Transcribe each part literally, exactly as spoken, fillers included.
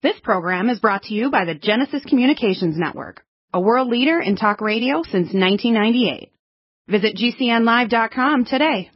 This program is brought to you by the Genesis Communications Network, a world leader in talk radio since nineteen ninety-eight. Visit G C N live dot com today.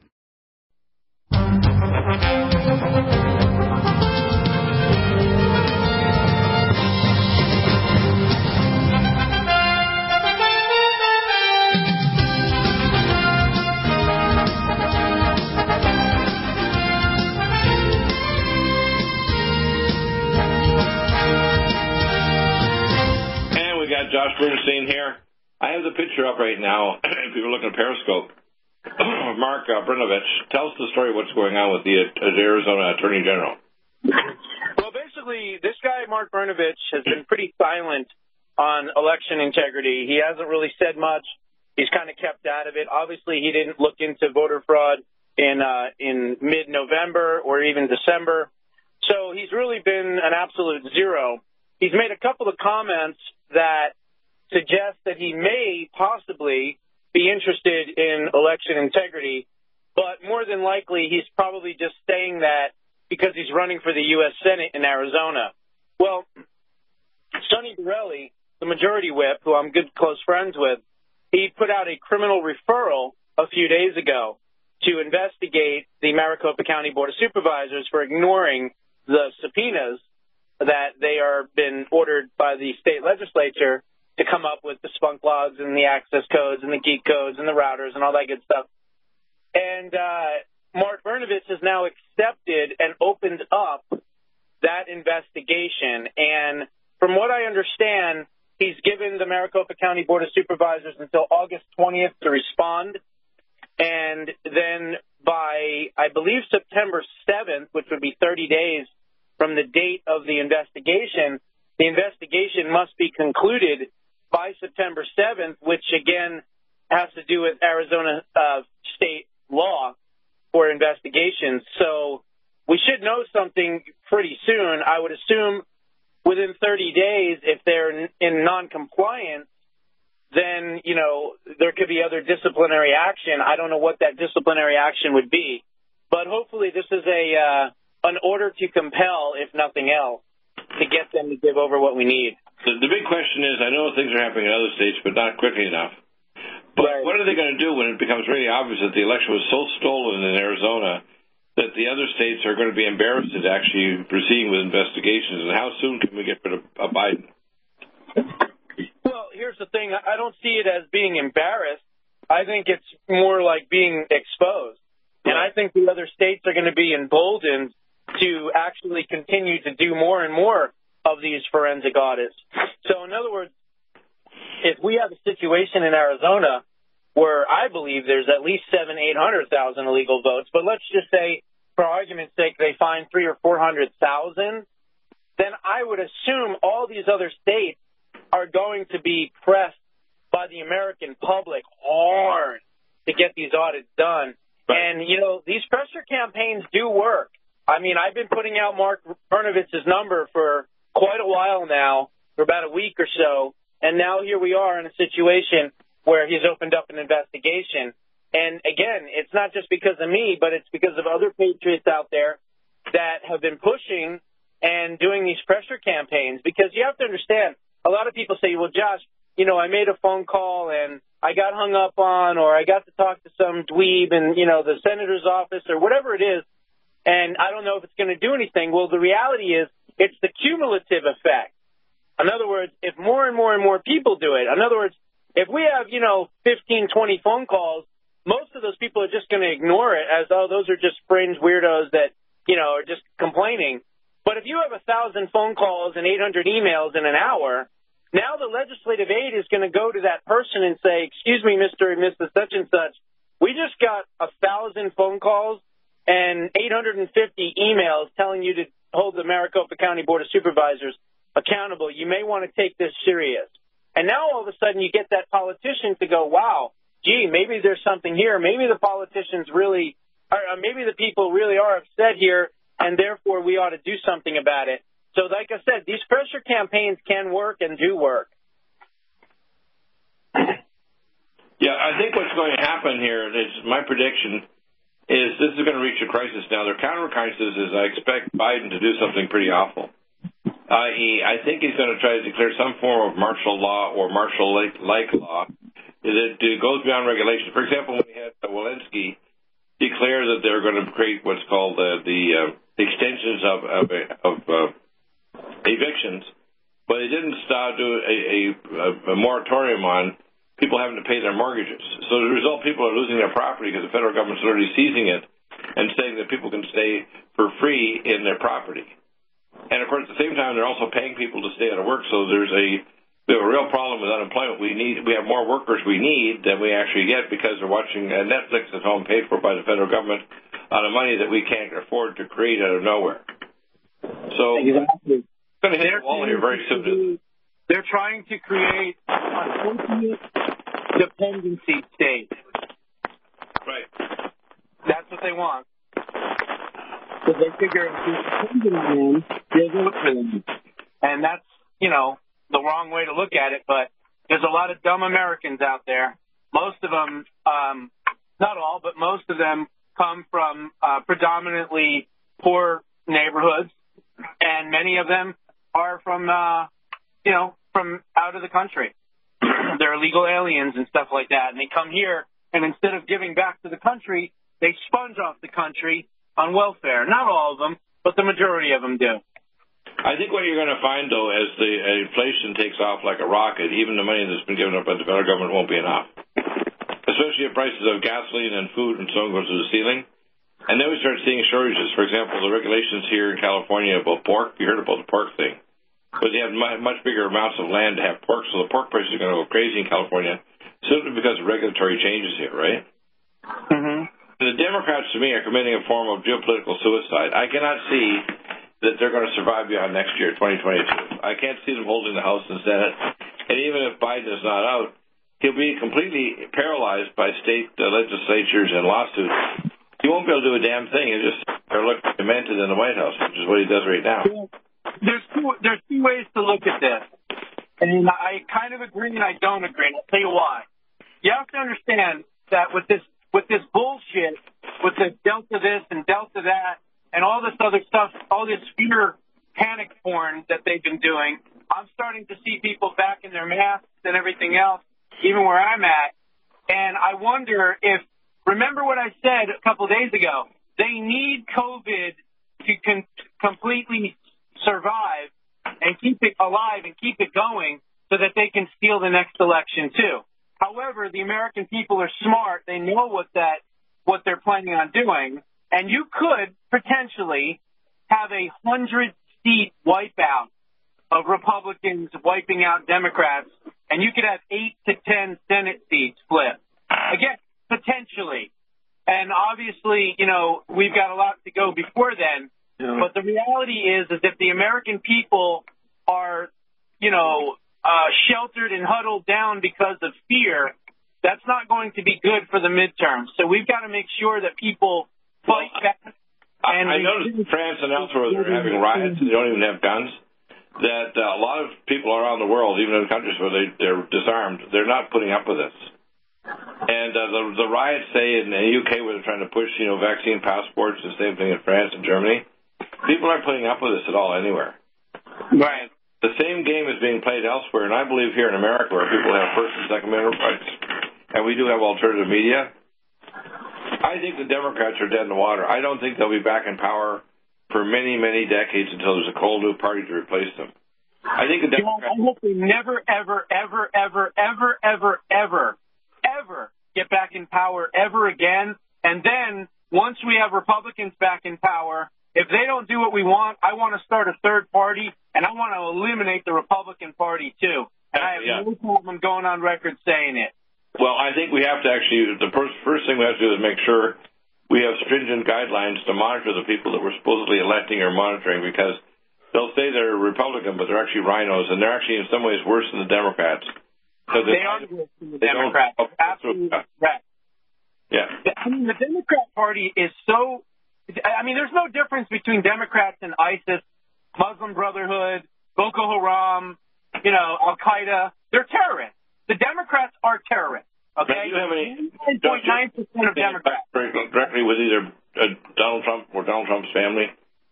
Josh Bernstein here. I have the picture up right now. If you're looking at Periscope, Mark uh, Brnovich, tell us the story of what's going on with the uh, Arizona Attorney General. Well, basically, this guy, Mark Brnovich, has been pretty silent on election integrity. He hasn't really said much. He's kind of kept out of it. Obviously, he didn't look into voter fraud in uh, in mid-November or even December. So he's really been an absolute zero. He's made a couple of comments that suggest that he may possibly be interested in election integrity, but more than likely he's probably just saying that because he's running for the U S Senate in Arizona. Well, Sonny Borrelli, the majority whip, who I'm good close friends with, he put out a criminal referral a few days ago to investigate the Maricopa County Board of Supervisors for ignoring the subpoenas that they are been ordered by the state legislature to come up with the spunk logs and the access codes and the geek codes and the routers and all that good stuff. And uh, Mark Brnovich has now accepted and opened up that investigation. And from what I understand, he's given the Maricopa County Board of Supervisors until August twentieth to respond. And then by, I believe, September seventh, which would be thirty days from the date of the investigation, the investigation must be concluded by September seventh, which again has to do with Arizona uh, state law for investigations. So we should know something pretty soon. I would assume within thirty days, if they're in non-compliance, then, you know, there could be other disciplinary action. I don't know what that disciplinary action would be, but hopefully this is a uh, an order to compel, if nothing else, to get them to give over what we need. The, the big question is, I know things are happening in other states, but not quickly enough. But right. What are they going to do when it becomes really obvious that the election was so stolen in Arizona that the other states are going to be embarrassed at actually proceeding with investigations? And how soon can we get rid of uh, Biden? Well, here's the thing. I don't see it as being embarrassed. I think it's more like being exposed. And I think the other states are going to be emboldened to actually continue to do more and more of these forensic audits. So, in other words, if we have a situation in Arizona where I believe there's at least seven, eight hundred thousand illegal votes, but let's just say, for argument's sake, they find three or four hundred thousand, then I would assume all these other states are going to be pressed by the American public hard to get these audits done. And, you know, these pressure campaigns do work. I mean, I've been putting out Mark Brnovich's number for quite a while now, for about a week or so, and now here we are in a situation where he's opened up an investigation. And, again, it's not just because of me, but it's because of other patriots out there that have been pushing and doing these pressure campaigns. Because you have to understand, a lot of people say, well, Josh, you know, I made a phone call and I got hung up on, or I got to talk to some dweeb in, you know, the senator's office or whatever it is, and I don't know if it's going to do anything. Well, the reality is it's the cumulative effect. In other words, if more and more and more people do it, in other words, if we have, you know, fifteen, twenty phone calls, most of those people are just going to ignore it as, oh, those are just fringe weirdos that, you know, are just complaining. But if you have a thousand phone calls and eight hundred emails in an hour, now the legislative aid is going to go to that person and say, excuse me, Mister and Missus Such and Such, we just got a thousand phone calls and eight hundred fifty emails telling you to hold the Maricopa County Board of Supervisors accountable. You may want to take this serious. And now all of a sudden you get that politician to go, wow, gee, maybe there's something here. Maybe the politicians really, or maybe the people really are upset here, and therefore we ought to do something about it. So like I said, these pressure campaigns can work and do work. Yeah, I think what's going to happen here is my prediction is this is going to reach a crisis now. Their counter crisis is I expect Biden to do something pretty awful. that is, I think he's going to try to declare some form of martial law or martial-like law that goes beyond regulation. For example, when we had Walensky declare that they're going to create what's called uh, the uh, extensions of, of, of uh, evictions, but they didn't start do a, a, a moratorium on people having to pay their mortgages. So as a result, people are losing their property because the federal government's literally seizing it and saying that people can stay for free in their property. And, of course, at the same time, they're also paying people to stay out of work. So there's a, we have a real problem with unemployment. We need we have more workers we need than we actually get because they're watching uh, Netflix at home paid for by the federal government on a money that we can't afford to create out of nowhere. So exactly. It's going to hit the wall here very soon. They're trying to create an ultimate dependency state. Right. That's what they want. So they figure if you're dependent on them, they'll vote for them. And that's, you know, the wrong way to look at it, but there's a lot of dumb Americans out there. Most of them, um, not all, but most of them come from uh, predominantly poor neighborhoods, and many of them are from, uh, you know, from out of the country. They're illegal aliens and stuff like that, and they come here, and instead of giving back to the country, they sponge off the country on welfare. Not all of them, but the majority of them do. I think what you're going to find, though, as the inflation takes off like a rocket, even the money that's been given up by the federal government won't be enough, especially if prices of gasoline and food and so on go to the ceiling. And then we start seeing shortages. For example, the regulations here in California about pork, you heard about the pork thing. But they have much bigger amounts of land to have pork, so the pork prices are going to go crazy in California simply because of regulatory changes here, right? Mm-hmm. The Democrats, to me, are committing a form of geopolitical suicide. I cannot see that they're going to survive beyond next year, twenty twenty-two. I can't see them holding the House and Senate. And even if Biden is not out, he'll be completely paralyzed by state uh, legislatures and lawsuits. He won't be able to do a damn thing. He'll just look demented in the White House, which is what he does right now. There's two, there's two ways to look at this. And I kind of agree and I don't agree. And I'll tell you why. You have to understand that with this with this bullshit, with the Delta this and Delta that, and all this other stuff, all this fear panic porn that they've been doing, I'm starting to see people back in their masks and everything else, even where I'm at. And I wonder if, remember what I said a couple of days ago, they need COVID to con- completely survive and keep it alive and keep it going so that they can steal the next election too. However, the American people are smart. They know what that what they're planning on doing, and you could potentially have a hundred-seat wipeout of Republicans wiping out Democrats, and you could have eight to ten Senate seats flip. Again, potentially. And obviously, you know, we've got a lot to go before then. Yeah. But the reality is, is if the American people are, you know, uh, sheltered and huddled down because of fear, that's not going to be good for the midterms. So we've got to make sure that people fight well, back. And I, I noticed France and elsewhere they're having riots and they don't even have guns. That uh, a lot of people around the world, even in countries where they, they're disarmed, they're not putting up with this. And uh, the, the riots, say, in the U K where they're trying to push, you know, vaccine passports, the same thing in France and Germany, people aren't putting up with this at all anywhere. Right. The same game is being played elsewhere, and I believe here in America where people have First and Second Amendment rights, and we do have alternative media, I think the Democrats are dead in the water. I don't think they'll be back in power for many, many decades until there's a cold new party to replace them. I think the Democrats... I hope they never, ever, ever, ever, ever, ever, ever, ever get back in power ever again. And then, once we have Republicans back in power, if they don't do what we want, I want to start a third party, and I want to eliminate the Republican Party, too. And I have yeah. no problem going on record saying it. Well, I think we have to actually, the first, first thing we have to do is make sure we have stringent guidelines to monitor the people that we're supposedly electing or monitoring, because they'll say they're Republican, but they're actually rhinos, and they're actually in some ways worse than the Democrats. They are worse than the Democrats. Absolutely correct. Yeah. I mean, the Democrat Party is so... I mean, there's no difference between Democrats and ISIS, Muslim Brotherhood, Boko Haram, you know, Al-Qaeda. They're terrorists. The Democrats are terrorists, okay? Do you have any... nine point nine percent of Democrats. Directly with either uh, Donald Trump or Donald Trump's family?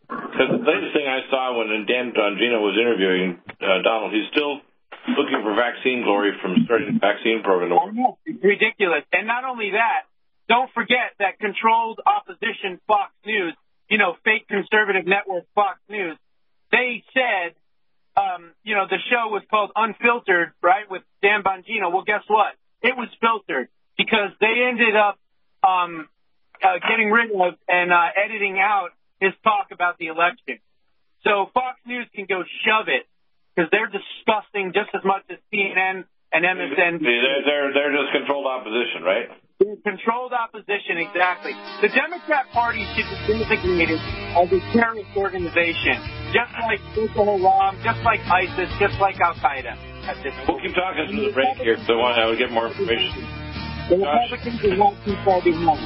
Because the latest thing I saw when Dan Bongino was interviewing uh, Donald, he's still looking for vaccine glory from starting the vaccine program. It's ridiculous. And not only that, don't forget that controlled opposition Fox News, you know, fake conservative network Fox News, they said, um, you know, the show was called Unfiltered, right, with Dan Bongino. Well, guess what? It was filtered because they ended up um, uh, getting rid of and uh, editing out his talk about the election. So Fox News can go shove it because they're disgusting just as much as C N N and M S N B C. They're, they're, they're just controlled opposition, right? Controlled opposition, exactly. The Democrat Party should be designated as a terrorist organization, just like Boko Haram, just like ISIS, just like Al Qaeda. We'll keep talking through the break here because I want to get more information. The Republicans are not too far behind.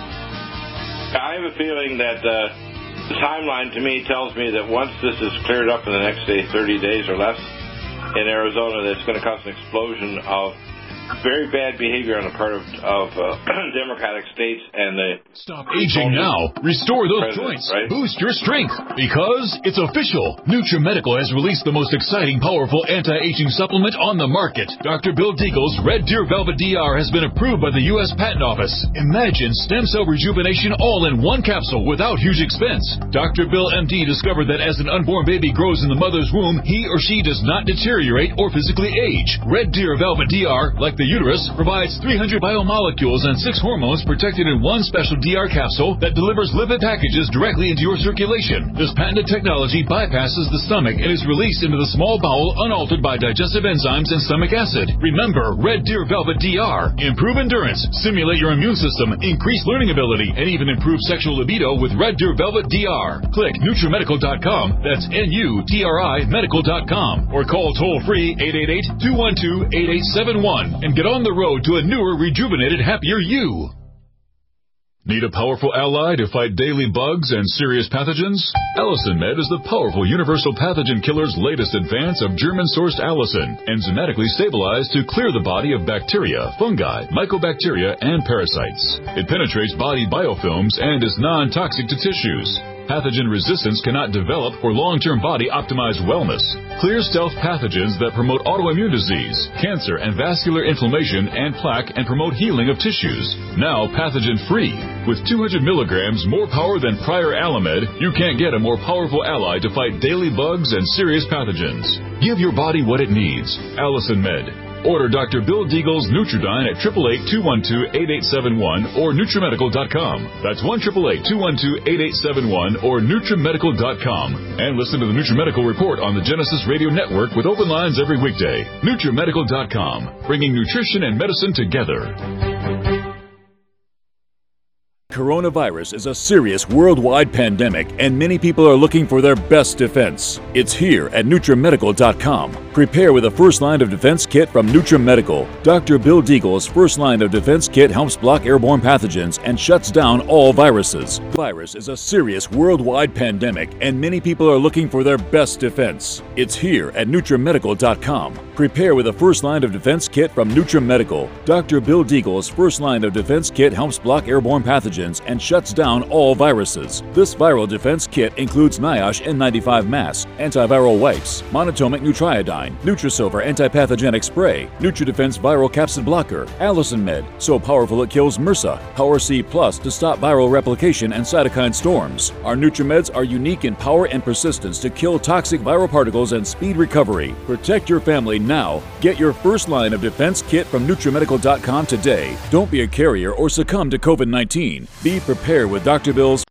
I have a feeling that uh, the timeline to me tells me that once this is cleared up in the next, say, thirty days or less in Arizona, that's going to cause an explosion of very bad behavior on the part of, of uh, Democratic states and the... Stop aging now. Restore those joints. Right? Boost your strength. Because it's official. NutriMedical has released the most exciting, powerful anti-aging supplement on the market. Doctor Bill Deagle's Red Deer Velvet D R has been approved by the U S Patent Office. Imagine stem cell rejuvenation all in one capsule without huge expense. Doctor Bill M D discovered that as an unborn baby grows in the mother's womb, he or she does not deteriorate or physically age. Red Deer Velvet D R, like the uterus, provides three hundred biomolecules and six hormones protected in one special D R capsule that delivers lipid packages directly into your circulation. This patented technology bypasses the stomach and is released into the small bowel unaltered by digestive enzymes and stomach acid. Remember, Red Deer Velvet D R. Improve endurance, stimulate your immune system, increase learning ability, and even improve sexual libido with Red Deer Velvet D R. Click NutriMedical dot com, that's N U T R I medical dot com, or call toll-free eight eight eight, two one two, eight eight seven one and get on the road to a newer, rejuvenated, happier you. Need a powerful ally to fight daily bugs and serious pathogens? Allicin Med is the powerful universal pathogen killer's latest advance of German-sourced allicin, enzymatically stabilized to clear the body of bacteria, fungi, mycobacteria, and parasites. It penetrates body biofilms and is non-toxic to tissues. Pathogen resistance cannot develop for long-term body-optimized wellness. Clear stealth pathogens that promote autoimmune disease, cancer, and vascular inflammation and plaque and promote healing of tissues. Now pathogen-free. With two hundred milligrams more power than prior Alamed, you can't get a more powerful ally to fight daily bugs and serious pathogens. Give your body what it needs. Allicin Med. Order Doctor Bill Deagle's Nutridyne at eight eight eight, two one two, eight eight seven one or NutriMedical dot com. That's one eight eight eight, two one two, eight eight seven one or NutriMedical dot com. And listen to the NutriMedical Report on the Genesis Radio Network with open lines every weekday. NutriMedical dot com, bringing nutrition and medicine together. Coronavirus is a serious worldwide pandemic, and many people are looking for their best defense. It's here at NutriMedical dot com. Prepare with a first line of defense kit from NutriMedical. Doctor Bill Deagle's first line of defense kit helps block airborne pathogens and shuts down all viruses. Virus is a serious worldwide pandemic, and many people are looking for their best defense. It's here at NutriMedical dot com. Prepare with a first line of defense kit from NutriMedical. Doctor Bill Deagle's first line of defense kit helps block airborne pathogens and shuts down all viruses. This viral defense kit includes NIOSH N ninety-five mask, antiviral wipes, monotomic Nutriodine, Nutrisilver antipathogenic spray, NutriDefense viral capsid blocker, Allicin Med, so powerful it kills MRSA, Power C Plus to stop viral replication and cytokine storms. Our NutriMeds are unique in power and persistence to kill toxic viral particles and speed recovery. Protect your family now. Get your first line of defense kit from NutriMedical dot com today. Don't be a carrier or succumb to COVID nineteen. Be prepared with Doctor Bill's.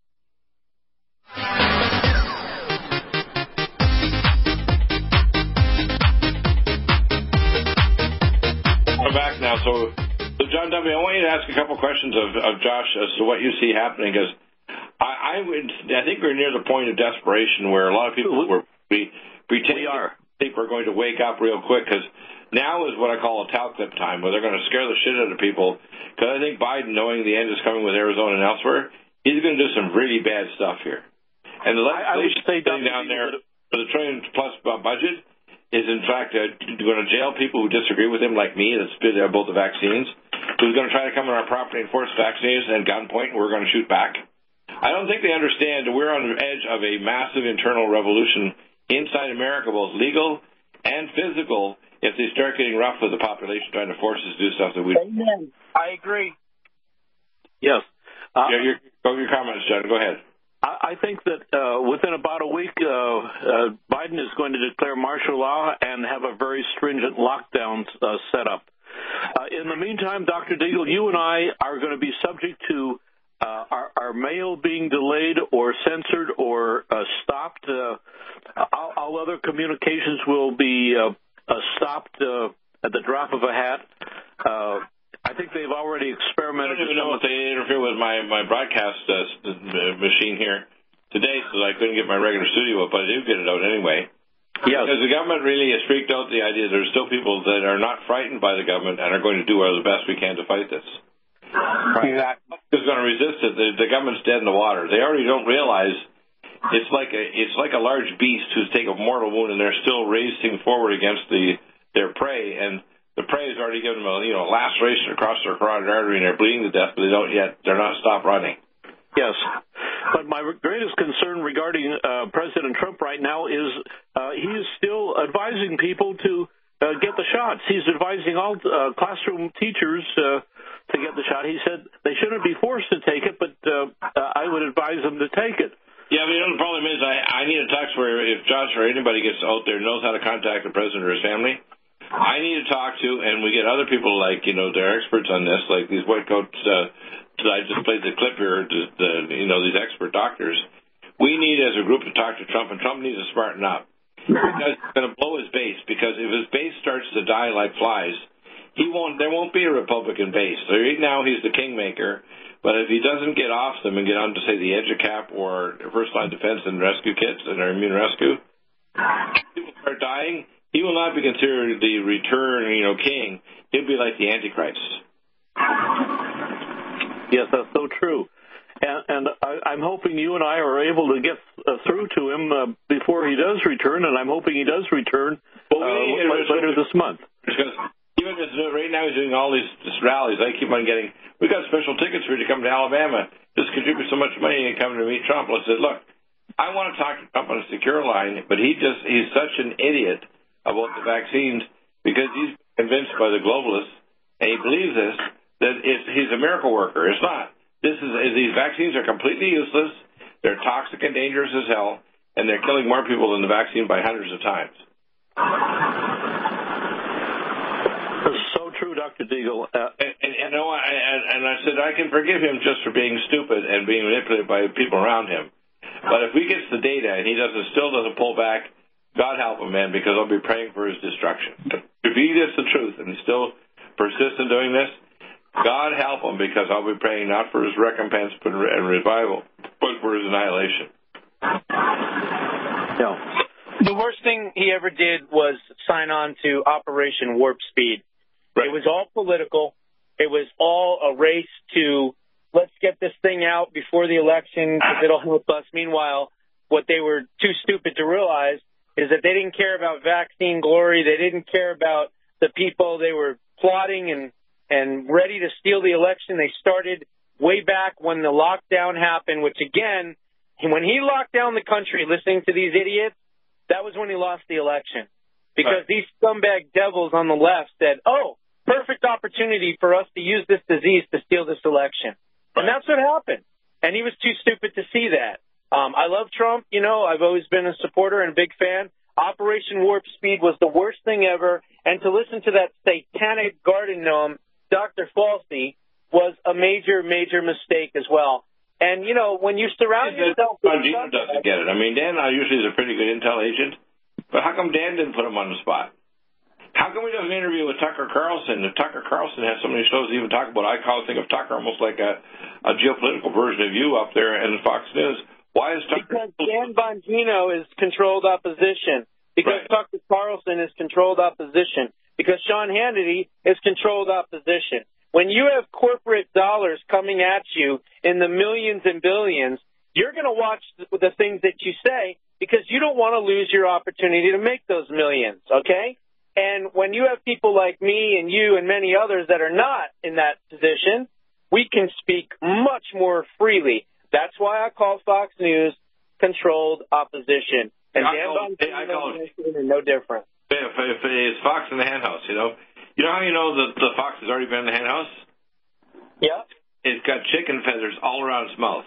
We're back now. So, so John W., I want you to ask a couple questions of, of Josh as to what you see happening, because I, I would, I think we're near the point of desperation where a lot of people were be, pretending I think we're going to wake up real quick, because now is what I call a towel clip time, where they're going to scare the shit out of people, because I think Biden, knowing the end is coming with Arizona and elsewhere, he's going to do some really bad stuff here. And the legislation sitting down there for the trillion plus budget is, in fact, uh, going to jail people who disagree with him, like me, that's been both the vaccines, who's going to try to come on our property and force vaccines and gunpoint, and we're going to shoot back. I don't think they understand that we're on the edge of a massive internal revolution inside America, both legal and physical, if they start getting rough with the population, trying to force us to do stuff that we don't. Amen. I agree. Yes. Uh, yeah, your, go your comments, John. Go ahead. I think that uh, within about a week, uh, uh, Biden is going to declare martial law and have a very stringent lockdown uh, set up. Uh, in the meantime, Doctor Deagle, you and I are going to be subject to uh, our, our mail being delayed or censored or uh, stopped. Uh, all, all other communications will be uh, uh, stopped uh, at the drop of a hat. Uh, I think they've already experimented. I don't even know if they interfere with my, my broadcast uh, machine here today, so I couldn't get my regular studio up, but I do get it out anyway. Yes. Because the government really has freaked out the idea there's still people that are not frightened by the government and are going to do the best we can to fight this. Right. Exactly. Who's going to resist it? The, the government's dead in the water. They already don't realize it's like a it's like a large beast who's taken a mortal wound and they're still racing forward against the their prey, and the prey has already given them a you know laceration across their carotid artery and they're bleeding to death, but they don't yet. They're not stopped running. Yes. But my greatest concern regarding uh, President Trump right now is uh, he is still advising people to uh, get the shots. He's advising all uh, classroom teachers uh, to get the shot. He said they shouldn't be forced to take it, but uh, I would advise them to take it. Yeah, but you know, the problem is I, I need a talk where if Josh or anybody gets out there knows how to contact the president or his family, I need to talk to, and we get other people like, you know, they're experts on this, like these white coats, uh, I just played the clip here, the, the, you know, these expert doctors. We need as a group to talk to Trump, and Trump needs to smarten up. Because it's going to blow his base, because if his base starts to die like flies, he won't. There won't be a Republican base. So right now he's the kingmaker, but if he doesn't get off them and get on to, say, the EDUCAP or first-line defense and rescue kits and our immune rescue, people start dying, he will not be considered the return, you know, king. He'll be like the Antichrist. Yes, that's so true. And, and I, I'm hoping you and I are able to get uh, through to him uh, before he does return, and I'm hoping he does return uh, later, later this month. Because even this, right now he's doing all these, these rallies. I keep on getting, we got special tickets for you to come to Alabama. Just contribute so much money and come to meet Trump. I said, look, I want to talk to Trump on a secure line, but he just, he's such an idiot about the vaccines because he's convinced by the globalists, and he believes this, that it's, he's a miracle worker. It's not. This is these vaccines are completely useless. They're toxic and dangerous as hell, and they're killing more people than the vaccine by hundreds of times. That's so true, Doctor Deagle. Uh, and, and, and, no, I, and, and I said I can forgive him just for being stupid and being manipulated by people around him. But if he gets the data and he doesn't still doesn't pull back, God help him, man, because I'll be praying for his destruction. If he gets the truth and he still persists in doing this, God help him, because I'll be praying not for his recompense but and revival, but for his annihilation. No. The worst thing he ever did was sign on to Operation Warp Speed. Right. It was all political. It was all a race to let's get this thing out before the election because it'll help us. Meanwhile, what they were too stupid to realize is that they didn't care about vaccine glory. They didn't care about the people. They were plotting and and ready to steal the election. They started way back when the lockdown happened, which, again, when he locked down the country listening to these idiots, that was when he lost the election. Because right. These scumbag devils on the left said, oh, perfect opportunity for us to use this disease to steal this election. Right. And that's what happened. And he was too stupid to see that. Um, I love Trump. You know, I've always been a supporter and a big fan. Operation Warp Speed was the worst thing ever. And to listen to that satanic garden gnome, Doctor Falsey, was a major, major mistake as well. And, you know, when you surround yeah, yourself with... Dan doesn't get it. I mean, Dan usually is a pretty good intel agent, but how come Dan didn't put him on the spot? How come he does an interview with Tucker Carlson? If Tucker Carlson has so many shows to even talk about, I call think of Tucker almost like a, a geopolitical version of you up there and Fox News. Why is Tucker... Because Dan Bongino is controlled opposition. Because right. Tucker Carlson is controlled opposition. Because Sean Hannity is controlled opposition. When you have corporate dollars coming at you in the millions and billions, you're going to watch the things that you say because you don't want to lose your opportunity to make those millions, okay? And when you have people like me and you and many others that are not in that position, we can speak much more freely. That's why I call Fox News controlled opposition. And I Dan call, Bongino I call it, are no different. If, if it's Fox in the hen house, you know. You know how you know that the fox has already been in the hen house? Yeah. It's got chicken feathers all around its mouth.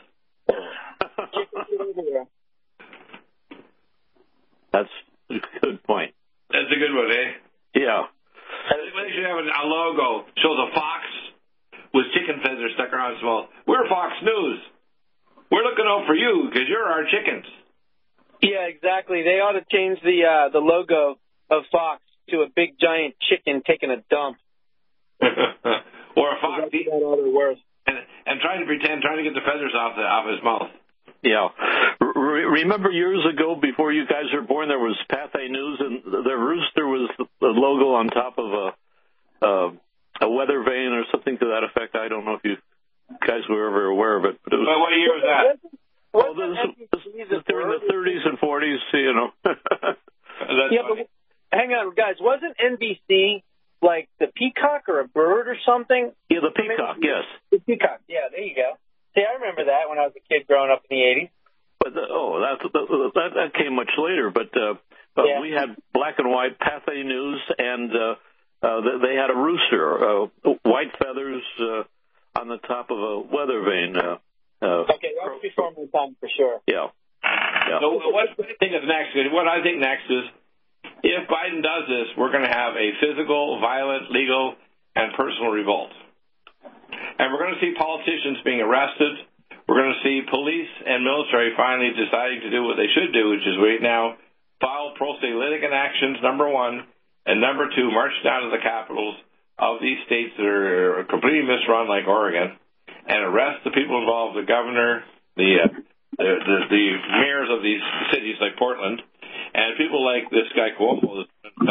That's a good point. That's a good one, eh? Yeah. They should have a logo. Shows a fox with chicken feathers stuck around its mouth. We're Fox News. We're looking out for you because you're our chickens. Yeah, exactly. They ought to change the uh, the logo of Fox to a big giant chicken taking a dump. Or a fox eating and, and trying to pretend, trying to get the feathers off the, off his mouth. Yeah. Re- remember years ago, before you guys were born, there was Pathé News, and the rooster was the logo on top of a uh, a weather vane or something to that effect. I don't know if you guys were ever aware of it. But it was, well, what year was that? Well, this, this, this during the thirties and forties, you know. That's yeah, but hang on, guys. Wasn't N B C like the peacock or a bird or something? Yeah, the peacock, yes. The peacock, yeah, there you go. See, I remember that when I was a kid growing up in the eighties. But the, oh, that, that that came much later. But uh, but yeah. We had black and white Pathé News, and uh, uh, they had a rooster, uh, white feathers uh, on the top of a weather vane. Uh, uh, okay, that was before my time for sure. Yeah. yeah. So what I think is next? What I think next is, if Biden does this, we're going to have a physical, violent, legal, and personal revolt. And we're going to see politicians being arrested. We're going to see police and military finally deciding to do what they should do, which is right now file pro se litigant actions, number one, and number two, march down to the capitals of these states that are completely misrun, like Oregon, and arrest the people involved, the governor, the uh, the, the, the mayors of these cities like Portland, and people like this guy Cuomo.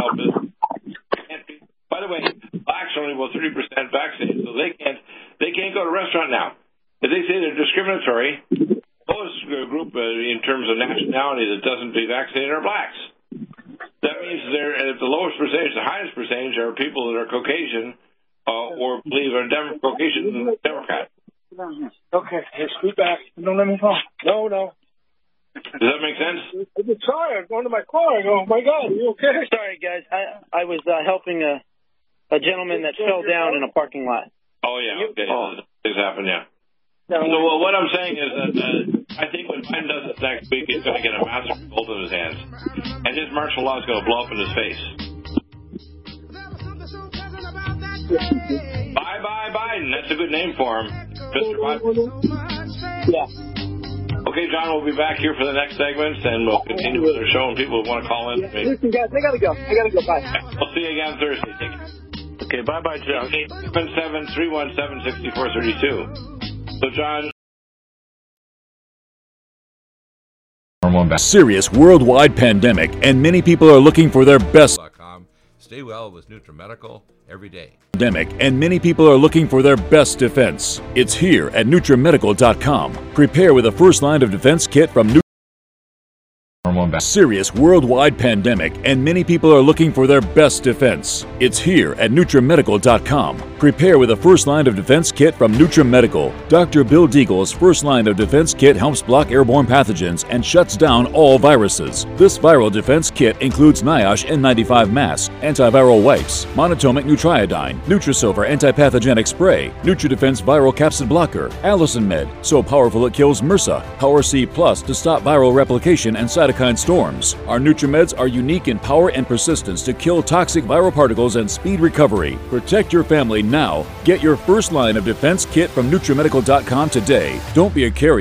By the way, blacks are only about thirty percent vaccinated, so they can't they can't go to a restaurant now. If they say they're discriminatory, the lowest group uh, in terms of nationality that doesn't be vaccinated are blacks. That means they're at the lowest percentage, the highest percentage are people that are Caucasian uh, or believe are Dem- Caucasian Democrat. Okay, hey, scoot back. Don't let me fall. No, no. Does that make sense? I get tired. Going to my car. I go, oh my God, are you okay? Sorry, guys. I I was uh, helping a a gentleman that fell down in a parking lot. Oh yeah, okay. Oh. Things happen, yeah. So well, what I'm saying is that uh, I think when Biden does this next week, he's going to get a massive revolt in his hands, and his martial law is going to blow up in his face. Bye bye Biden. That's a good name for him, Mister Biden. Yeah. Okay, John, we'll be back here for the next segments, and we'll continue with our show, and people who want to call in. Yeah, listen, guys, I gotta go. I gotta go. Bye. I'll see you again Thursday. Take care. Okay, bye bye, John. eight seven seven, three one seven, six four three two. So, John. Serious worldwide pandemic, and many people are looking for their best. Stay well with NutriMedical every day. Pandemic, and many people are looking for their best defense. It's here at NutriMedical dot com. Prepare with a first line of defense kit from Nutri- Serious worldwide pandemic, and many people are looking for their best defense. It's here at NutriMedical dot com. Prepare with a first line of defense kit from NutriMedical. Doctor Bill Deagle's first line of defense kit helps block airborne pathogens and shuts down all viruses. This viral defense kit includes NIOSH N ninety-five mask, antiviral wipes, monatomic Nutriodine, Nutrisilver antipathogenic spray, NutriDefense viral capsid blocker, Allison Med, so powerful it kills MRSA, Power C Plus to stop viral replication and cytokine storms. Our NutriMeds are unique in power and persistence to kill toxic viral particles and speed recovery. Protect your family now. Get your first line of defense kit from NutriMedical dot com today. Don't be a carrier.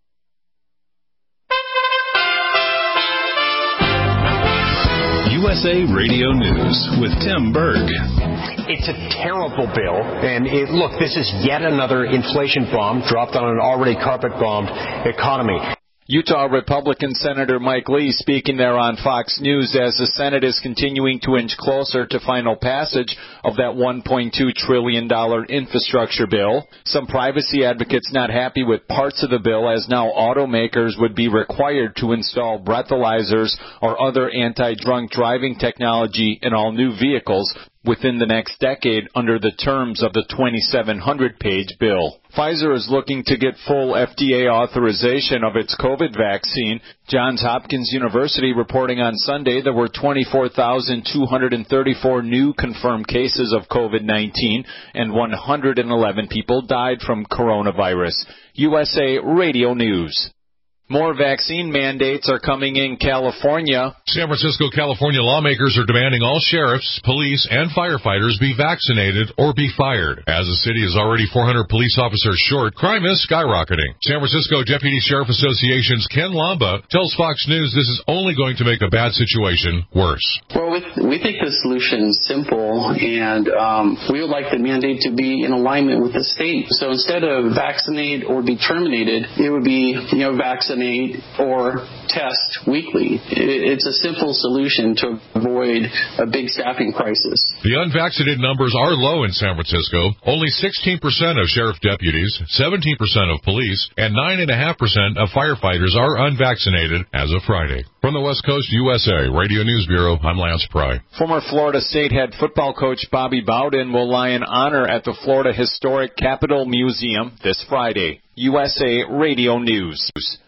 U S A Radio News with Tim Berg. It's a terrible bill, and it, look, this is yet another inflation bomb dropped on an already carpet-bombed economy. Utah Republican Senator Mike Lee speaking there on Fox News as the Senate is continuing to inch closer to final passage of that one point two trillion dollars infrastructure bill. Some privacy advocates not happy with parts of the bill, as now automakers would be required to install breathalyzers or other anti-drunk driving technology in all new vehicles. within the next decade under the terms of the twenty-seven hundred page bill. Pfizer is looking to get full F D A authorization of its COVID vaccine. Johns Hopkins University reporting on Sunday there were twenty-four thousand two hundred thirty-four new confirmed cases of COVID nineteen and one hundred eleven people died from coronavirus. U S A Radio News. More vaccine mandates are coming in California. San Francisco, California lawmakers are demanding all sheriffs, police, and firefighters be vaccinated or be fired. As the city is already four hundred police officers short, crime is skyrocketing. San Francisco Deputy Sheriff Association's Ken Lamba tells Fox News this is only going to make a bad situation worse. Well, we, we think the solution is simple, and um, we would like the mandate to be in alignment with the state. So instead of vaccinate or be terminated, it would be, you know, vaccinate or test weekly. It's a simple solution to avoid a big staffing crisis. The unvaccinated numbers are low in San Francisco. Only sixteen percent of sheriff deputies, seventeen percent of police, and nine point five percent of firefighters are unvaccinated as of Friday. From the West Coast U S A Radio News Bureau, I'm Lance Pry. Former Florida State head football coach Bobby Bowden will lie in honor at the Florida Historic Capitol Museum this Friday. U S A Radio News.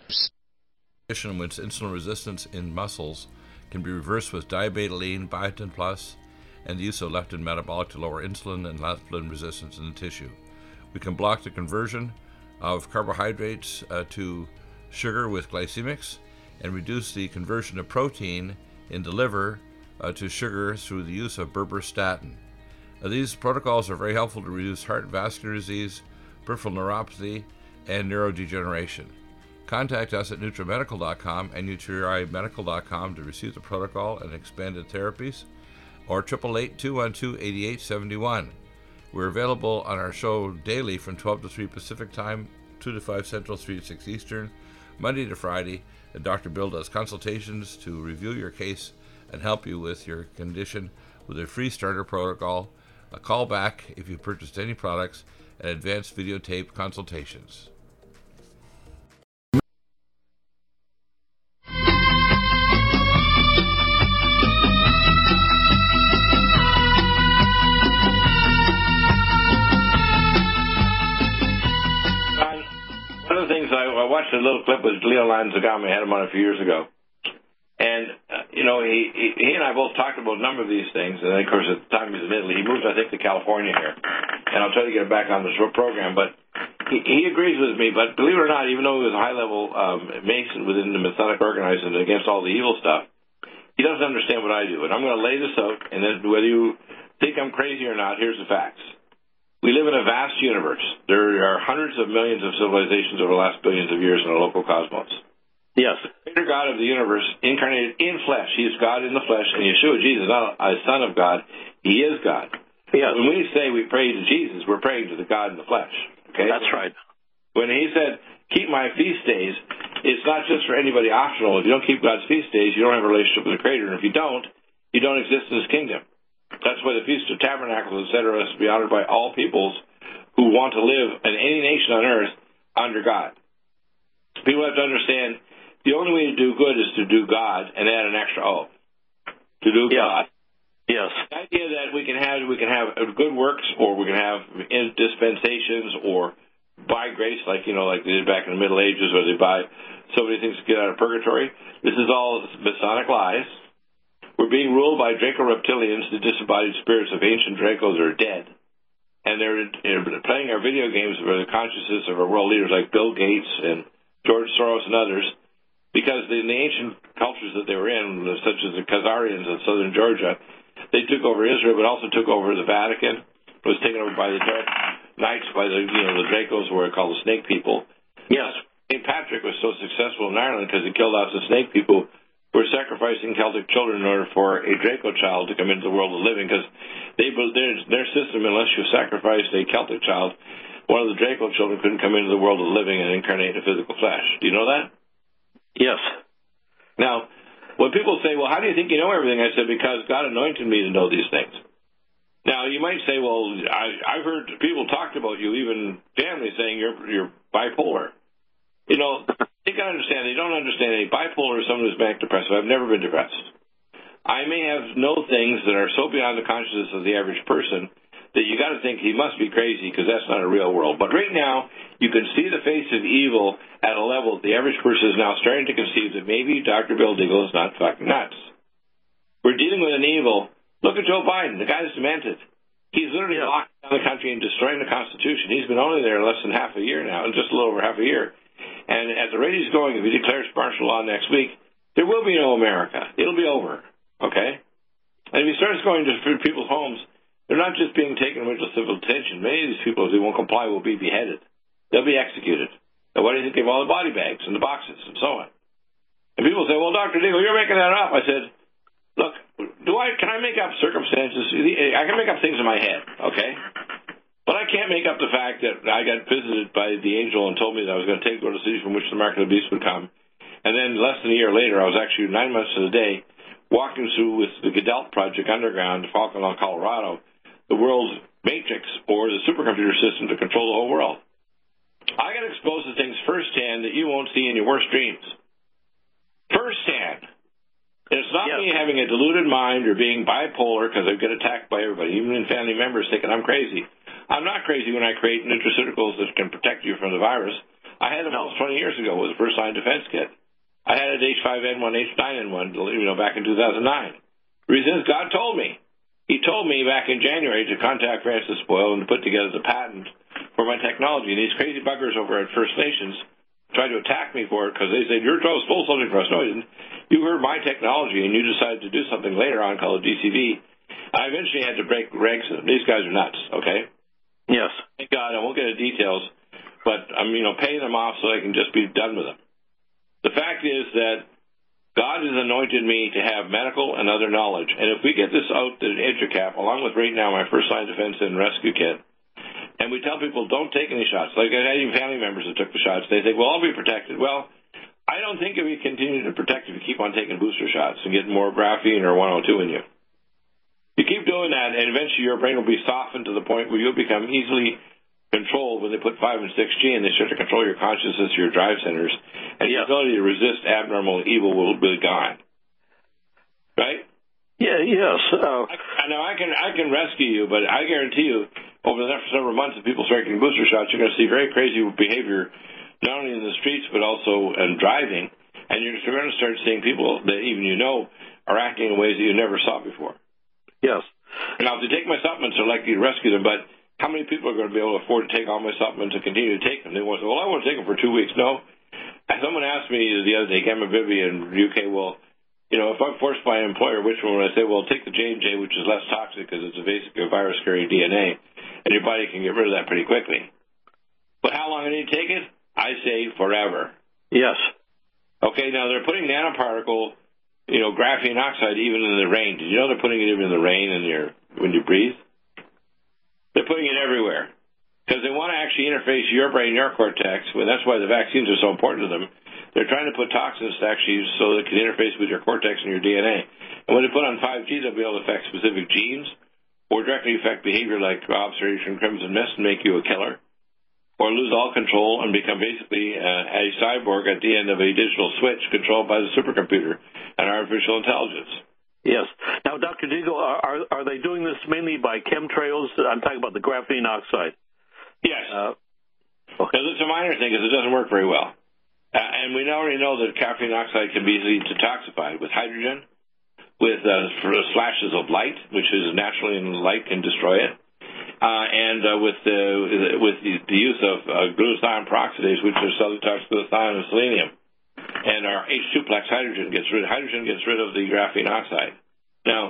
With insulin resistance in muscles can be reversed with diabetoline, biotin plus, and the use of leptin metabolic to lower insulin and leptin resistance in the tissue. We can block the conversion of carbohydrates uh, to sugar with glycemics and reduce the conversion of protein in the liver uh, to sugar through the use of berberstatin. Uh, these protocols are very helpful to reduce heart vascular disease, peripheral neuropathy, and neurodegeneration. Contact us at NutriMedical dot com and Nutri Medical dot com to receive the protocol and expanded therapies, or eight eight eight, two one two, eight eight seven one. We're available on our show daily from twelve to three Pacific Time, two to five Central, three to six Eastern, Monday to Friday, and Doctor Bill does consultations to review your case and help you with your condition with a free starter protocol, a call back if you purchased any products, and advanced videotape consultations. I watched a little clip with Leo Lanzagame. I had him on a few years ago. And, uh, you know, he, he he and I both talked about a number of these things. And, of course, at the time he was in Italy. He moved, I think, to California here. And I'll try to get him back on the show program. But he, he agrees with me. But believe it or not, even though he was a high-level um, Mason within the Masonic organization against all the evil stuff, he doesn't understand what I do. And I'm going to lay this out. And then whether you think I'm crazy or not, here's the facts. We live in a vast universe. There are hundreds of millions of civilizations over the last billions of years in our local cosmos. Yes. The creator God of the universe incarnated in flesh. He is God in the flesh, and Yeshua, Jesus, not a son of God. He is God. Yes. When we say we pray to Jesus, we're praying to the God in the flesh. Okay? That's right. When he said, keep my feast days, it's not just for anybody optional. If you don't keep God's feast days, you don't have a relationship with the creator. And if you don't, you don't exist in his kingdom. That's why the Feast of Tabernacles, et cetera, is to be honored by all peoples who want to live in any nation on earth under God. People have to understand the only way to do good is to do God and add an extra O. To do yes. God. Yes. The idea that we can have we can have good works, or we can have dispensations, or by grace, like you know, like they did back in the Middle Ages, where they buy so many things to get out of purgatory. This is all Masonic lies. We're being ruled by Draco-reptilians, the disembodied spirits of ancient Dracos are dead. And they're, they're playing our video games for the consciousness of our world leaders like Bill Gates and George Soros and others, because in the ancient cultures that they were in, such as the Khazarians in southern Georgia, they took over Israel, but also took over the Vatican. It was taken over by the Dark Knights, by the you know the Dracos, who are called the Snake People. Yes. Saint Patrick was so successful in Ireland because he killed off the Snake People. We're sacrificing Celtic children in order for a Draco child to come into the world of living, because they their, their system, unless you sacrificed a Celtic child, one of the Draco children couldn't come into the world of living and incarnate a physical flesh. Do you know that? Yes. Now, when people say, well, how do you think you know everything? I said, because God anointed me to know these things. Now, you might say, well, I, I've heard people talk about you, even family, saying you're you're bipolar. You know, they can understand. They don't understand. A bipolar is someone who's manic depressive. I've never been depressed. I may have know things that are so beyond the consciousness of the average person that you got to think he must be crazy because that's not a real world. But right now, you can see the face of evil at a level that the average person is now starting to conceive that maybe Doctor Bill Deagle is not fucking nuts. We're dealing with an evil. Look at Joe Biden. The guy's demented. He's literally yeah. locked down the country and destroying the Constitution. He's been only there less than half a year now, just a little over half a year. And at the rate he's going, if he declares martial law next week, there will be no America. It'll be over. Okay? And if he starts going to people's homes, they're not just being taken into civil detention. Many of these people, if they won't comply, will be beheaded. They'll be executed. Now, why do you think they have all the body bags and the boxes and so on? And people say, well, Doctor Deagle, you're making that up. I said, look, do I? Can I make up circumstances? I can make up things in my head, okay? But I can't make up the fact that I got visited by the angel and told me that I was going to take go to cities from which the mark of the beast would come. And then less than a year later, I was actually nine months to the day walking through with the Gadelt Project underground, Falcon, Colorado, the world's matrix or the supercomputer system to control the whole world. I got exposed to things firsthand that you won't see in your worst dreams. Firsthand. And it's not yep. me having a deluded mind or being bipolar because I get attacked by everybody, even in family members thinking I'm crazy. I'm not crazy when I create nutraceuticals that can protect you from the virus. I had them almost twenty years ago with the first line defense kit. I had it H five N one, H nine N one, you know, back in two thousand nine. The reason is God told me. He told me back in January to contact Francis Boyle and to put together the patent for my technology. And these crazy buggers over at First Nations tried to attack me for it because they said, you're full something for us. No, I didn't. You heard my technology and you decided to do something later on called a D C V. I eventually had to break ranks with them. These guys are nuts, okay? Yes. Thank God, I won't get into details, but I'm, you know, paying them off so I can just be done with them. The fact is that God has anointed me to have medical and other knowledge. And if we get this out to EduCap, along with right now my first line defense and rescue kit, and we tell people don't take any shots, like I had even family members that took the shots, they think, well, I'll be protected. Well, I don't think if we continue to protect if you keep on taking booster shots and getting more graphene or one oh two in you. You keep doing that, and eventually your brain will be softened to the point where you'll become easily controlled when they put five and six G and they start to control your consciousness, your drive centers, and your ability to resist abnormal evil will be gone. Right? Yeah. Yes. Uh, I, I know I can I can rescue you, but I guarantee you, over the next several months, if people start getting booster shots, you're going to see very crazy behavior, not only in the streets but also in driving, and you're going to start seeing people that even you know are acting in ways that you never saw before. Yes. Now, if they take my supplements, they're likely to rescue them, but how many people are going to be able to afford to take all my supplements and continue to take them? They want to say, well, I want to take them for two weeks. No. And someone asked me the other day, Gamma Vivi in the U K, well, you know, if I'm forced by an employer, which one would I say? Well, take the J and J, which is less toxic because it's a basically a virus-carrying D N A, and your body can get rid of that pretty quickly. But how long do you take it? I say forever. Yes. Okay, now they're putting nanoparticle, you know, graphene oxide even in the rain. Did you know they're putting it even in the rain and your when you breathe? They're putting it everywhere because they want to actually interface your brain, your cortex. Well, that's why the vaccines are so important to them. They're trying to put toxins to actually so they can interface with your cortex and your D N A. And when they put on five G, they'll be able to affect specific genes or directly affect behavior like observation crimson mist and make you a killer, or lose all control and become basically uh, a cyborg at the end of a digital switch controlled by the supercomputer and artificial intelligence. Yes. Now, Doctor Deagle, are are they doing this mainly by chemtrails? I'm talking about the graphene oxide. Yes. Uh, okay. It's a minor thing because it doesn't work very well. Uh, and we already know that graphene oxide can be easily detoxified with hydrogen, with uh, flashes of light, which is naturally in the light can destroy it, uh, and uh, with, uh, with the, the use of uh, glutathione peroxidase, which is cellulose glutathione and selenium. And our H two plex hydrogen gets rid hydrogen gets rid of the graphene oxide. Now,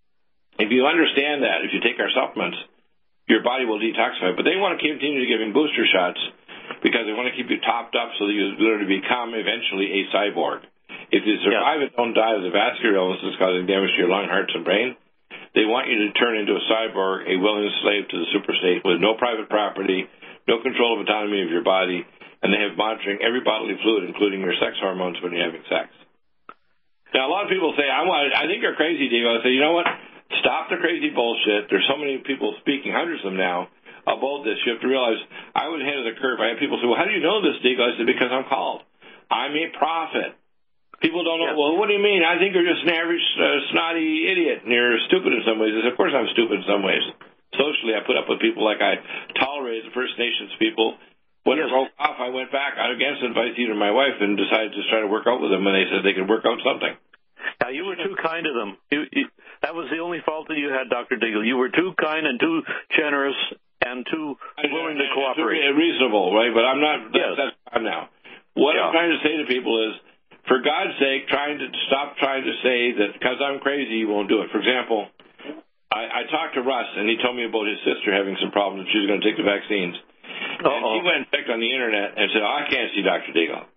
if you understand that, if you take our supplements, your body will detoxify. But they want to continue giving booster shots because they want to keep you topped up so that you learn to become eventually a cyborg. If you survive yeah. and don't die of the vascular illnesses causing damage to your lung, hearts, and brain, they want you to turn into a cyborg, a willing slave to the superstate with no private property, no control of autonomy of your body, and they have monitoring every bodily fluid, including your sex hormones when you're having sex. Now, a lot of people say, I want, I think you're crazy, Diego. I say, you know what? Stop the crazy bullshit. There's so many people speaking, hundreds of them now, about this. You have to realize I was ahead of the curve. I had people say, well, how do you know this, Diego? I said, because I'm called. I'm a prophet. People don't know, well, what do you mean? I think you're just an average uh, snotty idiot, and you're stupid in some ways. I said, of course I'm stupid in some ways. Socially, I put up with people like I tolerated the First Nations people. When yes. it broke off, I went back out against advice either my wife and decided to try to work out with them when they said they could work out something. Now, you were too kind to them. You, you, that was the only fault that you had, Doctor Deagle. You were too kind and too generous and too willing to cooperate. Too reasonable, right? But I'm not, that, yes. that's fine now. What yeah. I'm trying to say to people is, for God's sake, trying to stop trying to say that because I'm crazy, you won't do it. For example, I, I talked to Russ, and he told me about his sister having some problems, and she was going to take the vaccines. Uh-oh. And he went and checked on the Internet and said, oh, I can't see Doctor Deagle.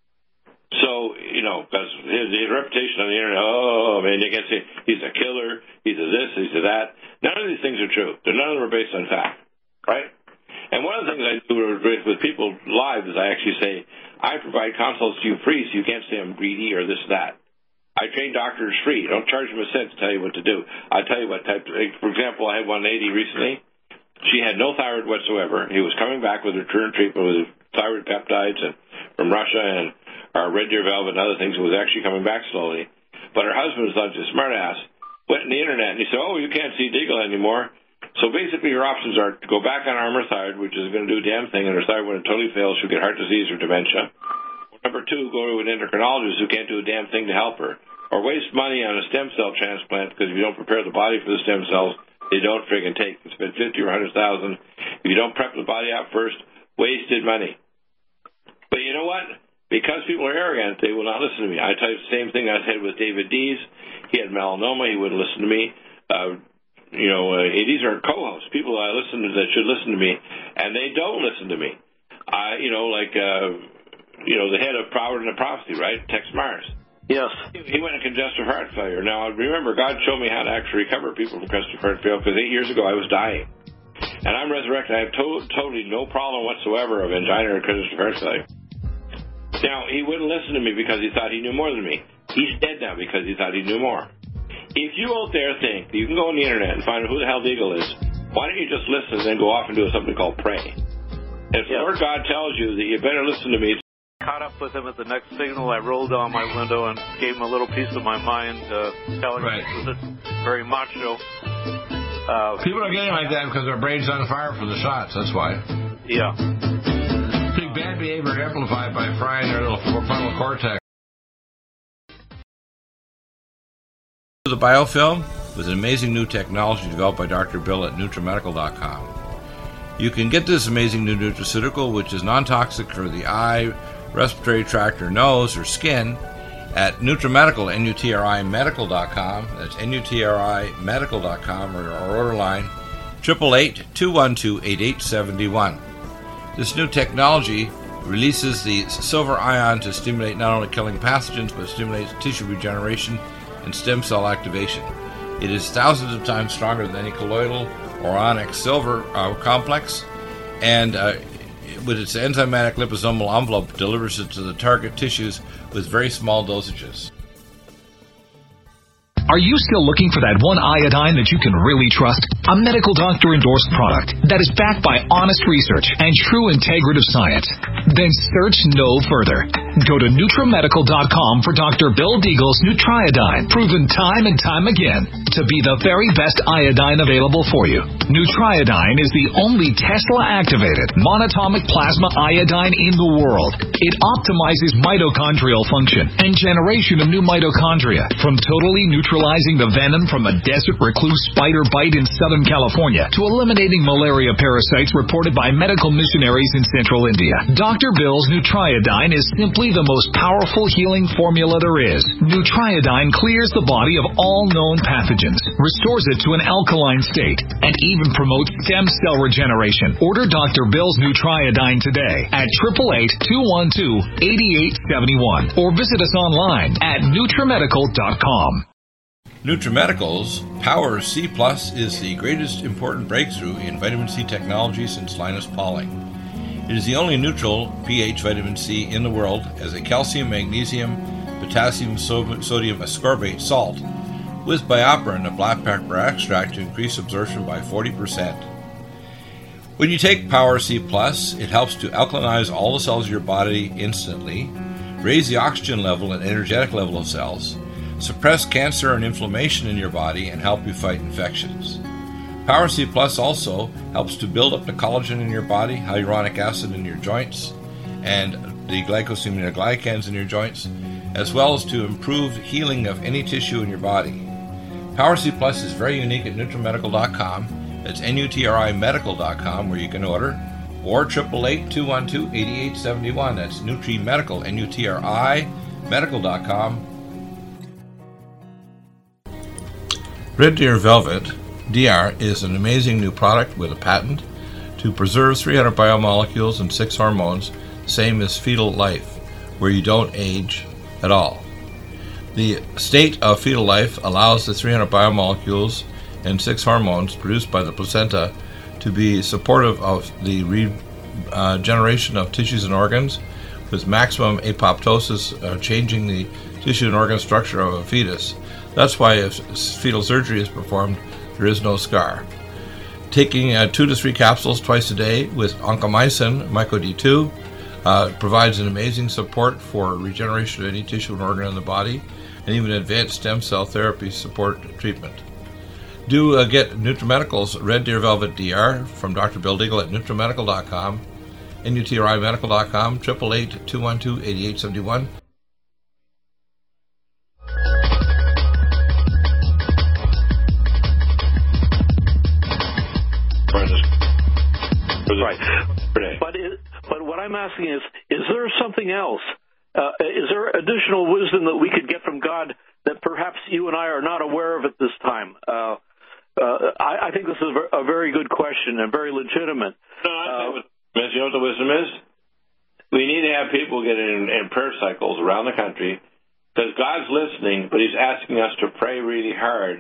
So, you know, because his, his reputation on the Internet, oh, man, you can't say he's a killer, he's a this, he's a that. None of these things are true. None of them are based on fact, right? And one of the things I do with, with people live is I actually say, I provide consults to you free, so you can't say I'm greedy or this, that. I train doctors free. Don't charge them a cent to tell you what to do. I tell you what type. To, for example, I had one lady recently. She had no thyroid whatsoever. He was coming back with her current treatment with thyroid peptides and from Russia and our Red Deer Velvet and other things. It was actually coming back slowly. But her husband was such a smartass. Went on the Internet and he said, oh, you can't see Deagle anymore. So basically her options are to go back on Armour Thyroid, which is going to do a damn thing, and her thyroid, when it totally fails, she'll get heart disease or dementia. Or number two, go to an endocrinologist who can't do a damn thing to help her. Or waste money on a stem cell transplant, because if you don't prepare the body for the stem cells, they don't friggin' take. You spend fifty or a hundred thousand. If you don't prep the body out first, wasted money. But you know what? Because people are arrogant, they will not listen to me. I tell you the same thing I said with David Dees. He had melanoma. He wouldn't listen to me. Uh, You know, uh, these are co-hosts, people I listen to that should listen to me, and they don't listen to me. I, you know, like, uh, you know, the head of Provident and Prophecy, right? Tex Mars. Yes. He, he went to congestive heart failure. Now, remember, God showed me how to actually recover people from congestive heart failure, because eight years ago I was dying. And I'm resurrected. I have to- totally no problem whatsoever of angina or congestive heart failure. Now, he wouldn't listen to me because he thought he knew more than me. He's dead now because he thought he knew more. If you out there think you can go on the Internet and find out who the hell Deagle is, why don't you just listen and then go off and do something called pray? If the Lord God tells you that you better listen to me. Caught up with him at the next signal. I rolled down my window and gave him a little piece of my mind, uh, telling right. him that it's very macho. Uh, People are getting like that because their brain's on fire from the shots. That's why. Yeah. Big bad behavior amplified by frying their little frontal cortex. The biofilm was an amazing new technology developed by Doctor Bill at NutriMedical dot com. You can get this amazing new nutraceutical, which is non-toxic for the eye, respiratory tract, or nose, or skin, at NutriMedical, N U T R I Medical dot com. That's N U T R I Medical dot com, or our order line, eight eight eight, two one two, eight eight seven one. This new technology releases the silver ion to stimulate not only killing pathogens, but stimulates tissue regeneration and stem cell activation. It is thousands of times stronger than any colloidal or onyx silver uh, complex, and uh, with its enzymatic liposomal envelope delivers it to the target tissues with very small dosages. Are you still looking for that one iodine that you can really trust? A medical doctor endorsed product that is backed by honest research and true integrative science? Then search no further. Go to NutriMedical dot com for Doctor Bill Deagle's Nutriodine, proven time and time again to be the very best iodine available for you. Nutriodine is the only Tesla-activated monatomic plasma iodine in the world. It optimizes mitochondrial function and generation of new mitochondria, from totally neutralizing the venom from a desert recluse spider bite in Southern California to eliminating malaria parasites reported by medical missionaries in Central India. Doctor Bill's Nutriodine is simply the most powerful healing formula there is. Nutriodine clears the body of all known pathogens, restores it to an alkaline state, and even promotes stem cell regeneration. Order Doctor Bill's Nutriodine today at eight eight eight, two one two, eight eight seven one or visit us online at NutriMedical dot com. NutriMedical's Power C Plus is the greatest important breakthrough in vitamin C technology since Linus Pauling. It is the only neutral pH vitamin C in the world as a calcium, magnesium, potassium, sodium ascorbate salt with BioPerine, a black pepper extract, to increase absorption by forty percent. When you take Power C Plus, it helps to alkalinize all the cells of your body instantly, raise the oxygen level and energetic level of cells, suppress cancer and inflammation in your body, and help you fight infections. Power C Plus also helps to build up the collagen in your body, hyaluronic acid in your joints, and the glycosaminoglycans in your joints, as well as to improve healing of any tissue in your body. Power C Plus is very unique at NutriMedical dot com. It's N U T R I medical dot com where you can order, or eight eight eight, two one two, eight eight seven one. That's NutriMedical, N U T R I medical dot com. Red Deer Velvet D R is an amazing new product with a patent to preserve three hundred biomolecules and six hormones, same as fetal life, where you don't age at all. The state of fetal life allows the three hundred biomolecules and six hormones produced by the placenta to be supportive of the regeneration uh, of tissues and organs, with maximum apoptosis, uh, changing the tissue and organ structure of a fetus. That's why if fetal surgery is performed, there is no scar. Taking uh, two to three capsules twice a day with oncomycin, Myco D two, uh, provides an amazing support for regeneration of any tissue and organ in the body, and even advanced stem cell therapy support treatment. Do uh, get NutriMedical's Red Deer Velvet D R from Doctor Bill Deagle at NutriMedical dot com, N U T R I medical dot com, eight eight eight, two one two, eight eight seven one. Right. But, it, but what I'm asking is, is there something else? Uh, is there additional wisdom that we could get from God that perhaps you and I are not aware of at this time? Uh, uh, I, I think this is a very good question and very legitimate. No, I think uh, you know what the wisdom is? We need to have people get in, in prayer cycles around the country, because God's listening, but He's asking us to pray really hard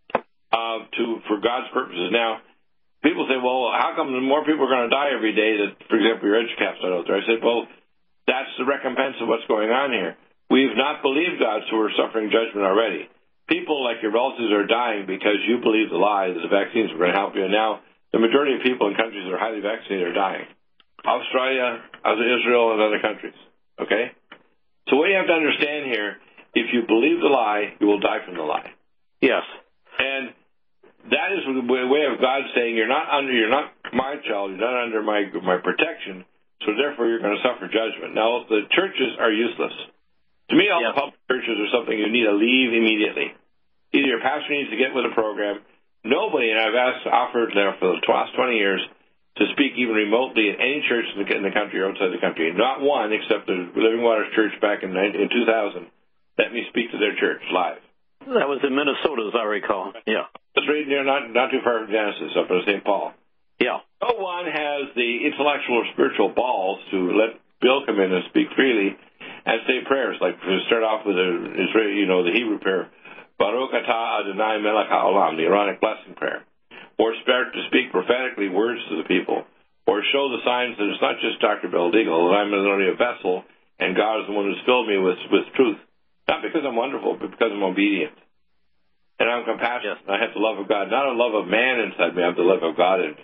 uh, to for God's purposes. Now, people say, well, how come more people are going to die every day that, for example, your EduCap's not out there? I said, well, that's the recompense of what's going on here. We've not believed God, so we're suffering judgment already. People like your relatives are dying because you believe the lie that the vaccines are going to help you. And now the majority of people in countries that are highly vaccinated are dying. Australia, Israel, and other countries. Okay? So what you have to understand here, if you believe the lie, you will die from the lie. Yes. And that is the way of God saying, you're not under, you're not my child, you're not under my my protection, so therefore you're going to suffer judgment. Now, the churches are useless. To me, all yeah. the public churches are something you need to leave immediately. Either your pastor needs to get with a program. Nobody, and I've asked, offered now for the last twenty years to speak even remotely in any church in the, in the country or outside the country. Not one, except the Living Waters Church back in, in two thousand, let me speak to their church live. That was in Minnesota, as I recall. Yeah. It's right near, not, not too far from Genesis, up in Saint Paul. Yeah. No one has the intellectual or spiritual balls to let Bill come in and speak freely and say prayers, like to start off with the Israeli, you know, the Hebrew prayer, Baruch atah Adonai melech haolam, the Aaronic blessing prayer, or start to speak prophetically words to the people, or show the signs that it's not just Doctor Bill Deagle, that I'm only a vessel, and God is the one who's filled me with, with truth. Not because I'm wonderful, but because I'm obedient. And I'm compassionate. Yes. I have the love of God. Not a love of man inside me. I have the love of God in me.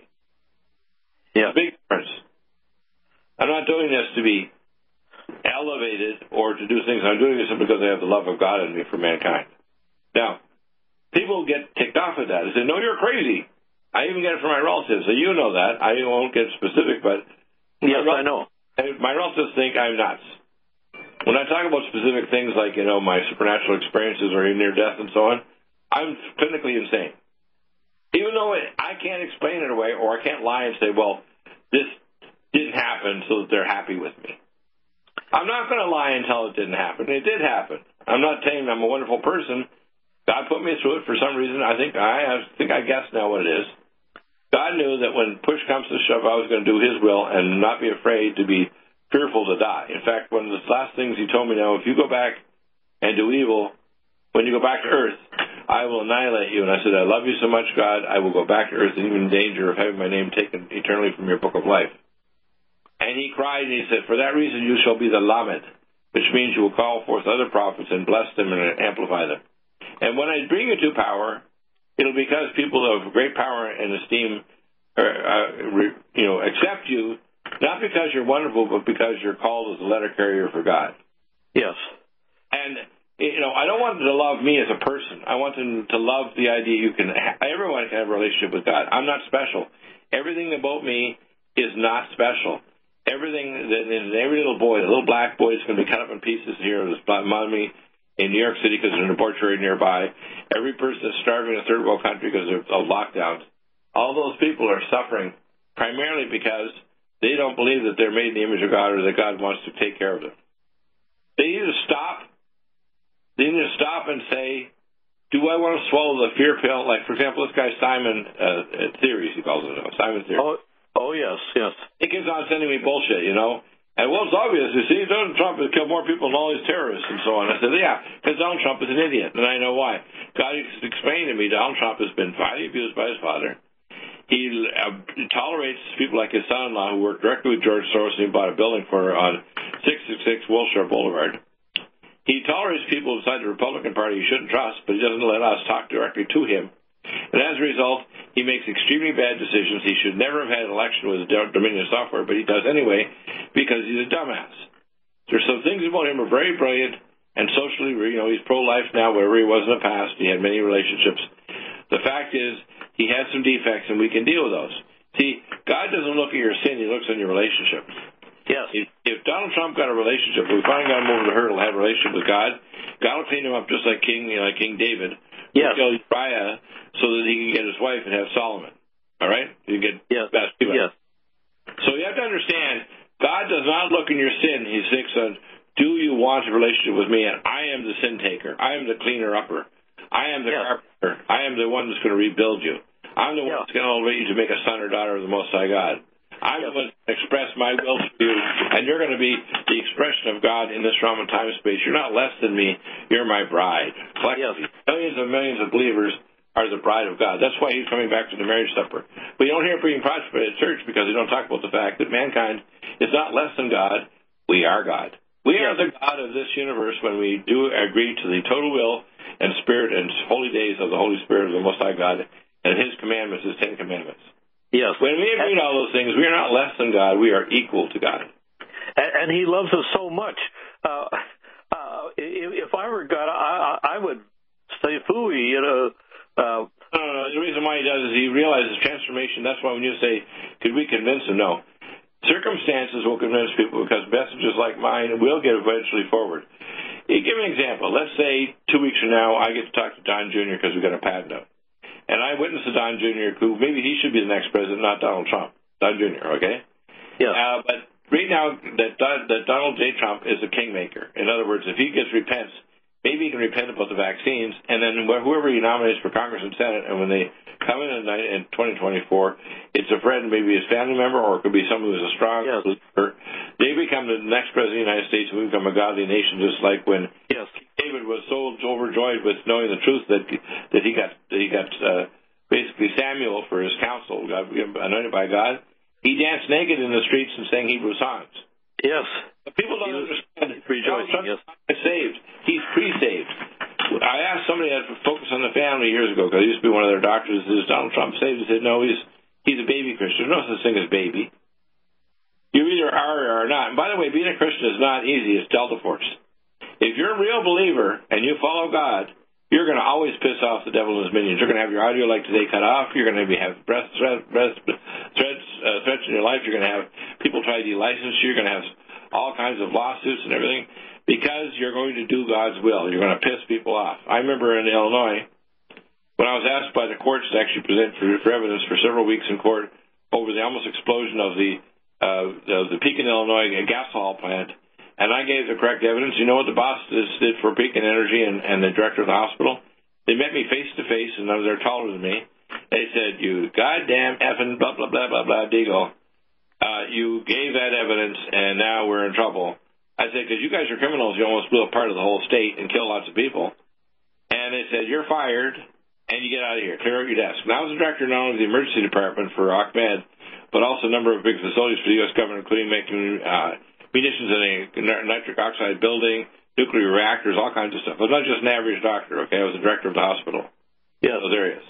Yeah. It's a big difference. I'm not doing this to be elevated or to do things. I'm doing this because I have the love of God in me for mankind. Now, people get ticked off at that. They say, no, you're crazy. I even get it from my relatives. So you know that. I won't get specific, but... Yes, I know. My relatives think I'm nuts. When I talk about specific things like, you know, my supernatural experiences or near death and so on, I'm clinically insane. Even though it, I can't explain it away, or I can't lie and say, well, this didn't happen so that they're happy with me. I'm not going to lie and tell it didn't happen. It did happen. I'm not saying I'm a wonderful person. God put me through it for some reason. I think I, I think I guess now what it is. God knew that when push comes to shove, I was going to do His will and not be afraid to be fearful to die. In fact, one of the last things He told me now, if you go back and do evil, when you go back to earth, I will annihilate you. And I said, I love you so much, God, I will go back to earth and even in danger of having my name taken eternally from your book of life. And he cried and he said, for that reason you shall be the Lamed, which means you will call forth other prophets and bless them and amplify them. And when I bring you to power, it'll be because people of great power and esteem or, uh, re, you know, accept you, not because you're wonderful, but because you're called as a letter carrier for God. Yes. And, you know, I don't want them to love me as a person. I want them to love the idea you can, everyone can have a relationship with God. I'm not special. Everything about me is not special. Everything, that every little boy, the little black boy is going to be cut up in pieces here, this mommy in New York City because there's an abortion nearby. Every person is starving in a third world country because of lockdowns. All those people are suffering primarily because they don't believe that they're made in the image of God or that God wants to take care of them. They need to stop. They need to stop and say, do I want to swallow the fear pill? Like, for example, this guy Simon uh, Theories, he calls it, Simon Theories. Oh, oh, yes, yes. He keeps on sending me bullshit, you know. And, well, it's obvious. You see, Donald Trump has killed more people than all these terrorists and so on. I said, yeah, because Donald Trump is an idiot, and I know why. God explained to me Donald Trump has been violently abused by his father. He uh, tolerates people like his son-in-law who worked directly with George Soros and he bought a building for on six sixty-six Wilshire Boulevard. He tolerates people inside the Republican Party he shouldn't trust, but he doesn't let us talk directly to him. And as a result, he makes extremely bad decisions. He should never have had an election with Dominion software, but he does anyway because he's a dumbass. There's some things about him are very brilliant and socially, you know, he's pro-life now, wherever he was in the past. He had many relationships. The fact is, he has some defects, and we can deal with those. See, God doesn't look at your sin, he looks at your relationship. Yes. If, if Donald Trump got a relationship, if we finally got him over the hurdle, had a relationship with God, God will clean him up just like King, you know, like King David. Yes. He'll kill Uriah so that he can get his wife and have Solomon. All right? You get yes. Bathsheba. Yes. So you have to understand, God does not look in your sin. He thinks on, do you want a relationship with me? And I am the sin taker. I am the cleaner upper. I am the yes. carpenter. I am the one that's going to rebuild you. I'm the one yes. that's going to elevate you to make a son or daughter of the Most High God. I'm yes. going to express my will to you, and you're going to be the expression of God in this realm of time and space. You're not less than me. You're my bride. Collectively, yes. millions and millions of believers are the bride of God. That's why he's coming back to the marriage supper. We don't hear it being preached at church because we don't talk about the fact that mankind is not less than God. We are God. We are the God of this universe when we do agree to the total will and spirit and holy days of the Holy Spirit of the Most High God and his commandments, his Ten Commandments. Yes. When we agree to all those things, we are not less than God. We are equal to God. And, and he loves us so much. Uh, uh, if, if I were God, I, I would say phooey, you know. Uh, no, no, no. The reason why he does is he realizes transformation. That's why when you say, could we convince him? No. Circumstances will convince people because messages like mine will get eventually forward. You give me an example. Let's say two weeks from now I get to talk to Don Junior because we got a patent out. And I witnessed to Don Junior, who maybe he should be the next president, not Donald Trump. Don Junior, okay? Yeah. Uh, but right now, that, that Donald J. Trump is a kingmaker. In other words, if he gets repents, maybe he can repent about the vaccines, and then whoever he nominates for Congress and Senate, and when they come in in twenty twenty-four, it's a friend, maybe his family member, or it could be someone who's a strong yes. believer. They become the next president of the United States, and we become a godly nation, just like when yes. David was so overjoyed with knowing the truth that that he got that he got uh, basically Samuel for his counsel, got anointed by God. He danced naked in the streets and sang Hebrew songs. Yes. But people don't understand. Rejoicing, yes. He's saved. He's pre-saved. I asked somebody that focused on the family years ago, because I used to be one of their doctors, is Donald Trump saved? He said, no, he's he's a baby Christian. There's no such thing as baby. You either are or are not. And by the way, being a Christian is not easy. It's Delta Force. If you're a real believer and you follow God, you're going to always piss off the devil and his minions. You're going to have your audio like today cut off. You're going to have breath threats, breath, threats, uh, threats in your life. You're going to have people try to delicense you. You're going to have all kinds of lawsuits and everything because you're going to do God's will. You're going to piss people off. I remember in Illinois when I was asked by the courts to actually present for, for evidence for several weeks in court over the almost explosion of the uh, the, the Pekin, Illinois gasohol plant. And I gave the correct evidence. You know what the boss did for Pekin Energy and, and the director of the hospital? They met me face to face, and they're taller than me. They said, you goddamn effing blah, blah, blah, blah, blah, Deagle. Uh, you gave that evidence, and now we're in trouble. I said, because you guys are criminals. You almost blew up part of the whole state and killed lots of people. And they said, you're fired, and you get out of here. Clear out your desk. And I was the director not only of the emergency department for Ahmed, but also a number of big facilities for the U S government, including making uh, munitions in a nitric oxide building, nuclear reactors, all kinds of stuff. I was not just an average doctor, okay? I was the director of the hospital. Yeah, those areas.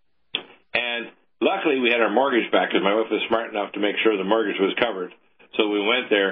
And luckily we had our mortgage back because my wife was smart enough to make sure the mortgage was covered. So we went there,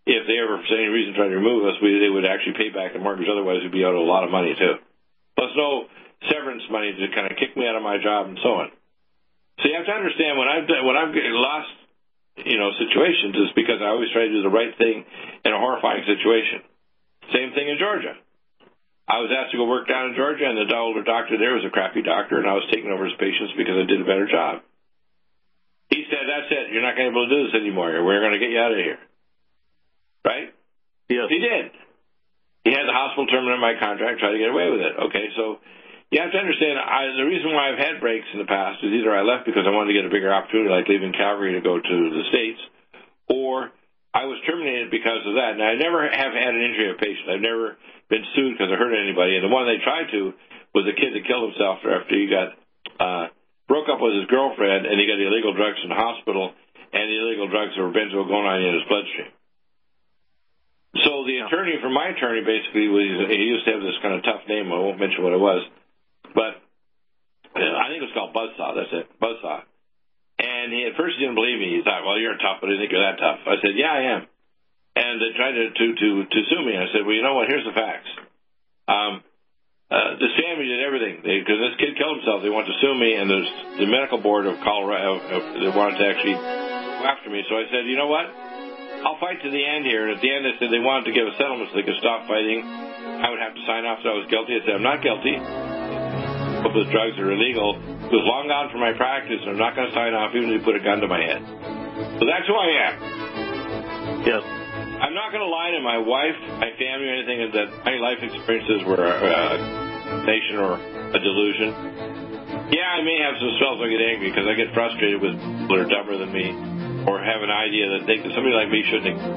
if they ever, for any reason, tried to remove us, we, they would actually pay back the mortgage. Otherwise, we'd be out a lot of money, too. Plus no severance money to kind of kick me out of my job and so on. So you have to understand, when I've, when I've lost, you know, situations, it's because I always try to do the right thing in a horrifying situation. Same thing in Georgia. I was asked to go work down in Georgia, and the older doctor there was a crappy doctor, and I was taking over his patients because I did a better job. He said, that's it. You're not going to be able to do this anymore. We're going to get you out of here. Right? Yes. He did. He had the hospital terminate my contract, tried to get away with it. Okay, so you have to understand, I, the reason why I've had breaks in the past is either I left because I wanted to get a bigger opportunity, like leaving Calgary to go to the States, or I was terminated because of that. And I never have had an injury of patient. I've never been sued because I hurt anybody. And the one they tried to was a kid that killed himself after he got uh, broke up with his girlfriend, and he got illegal drugs in the hospital, and the illegal drugs were benzoyl-gonine in his bloodstream. So the attorney for my attorney basically was, he used to have this kind of tough name. I won't mention what it was, but I think it was called Buzzsaw. That's it, Buzzsaw. And he at first he didn't believe me. He thought, well, you're tough, but I didn't think you're that tough. I said, yeah, I am. And they tried to to to, to sue me. I said, well, you know what? Here's the facts. Um, uh, this family did everything because this kid killed himself. They wanted to sue me, and there's the medical board of Colorado. Uh, they wanted to actually go after me. So I said, you know what? I'll fight to the end here. And at the end, they said they wanted to give a settlement so they could stop fighting. I would have to sign off that I was guilty. I said, I'm not guilty. Both those drugs are illegal. It was long gone from my practice, and I'm not going to sign off even if you put a gun to my head. So that's who I am. Yes. I'm not going to lie to my wife, my family, or anything that my life experiences were a nation or a delusion. Yeah, I may have some spells I get angry because I get frustrated with people that are dumber than me, or have an idea that they, somebody like me shouldn't exist.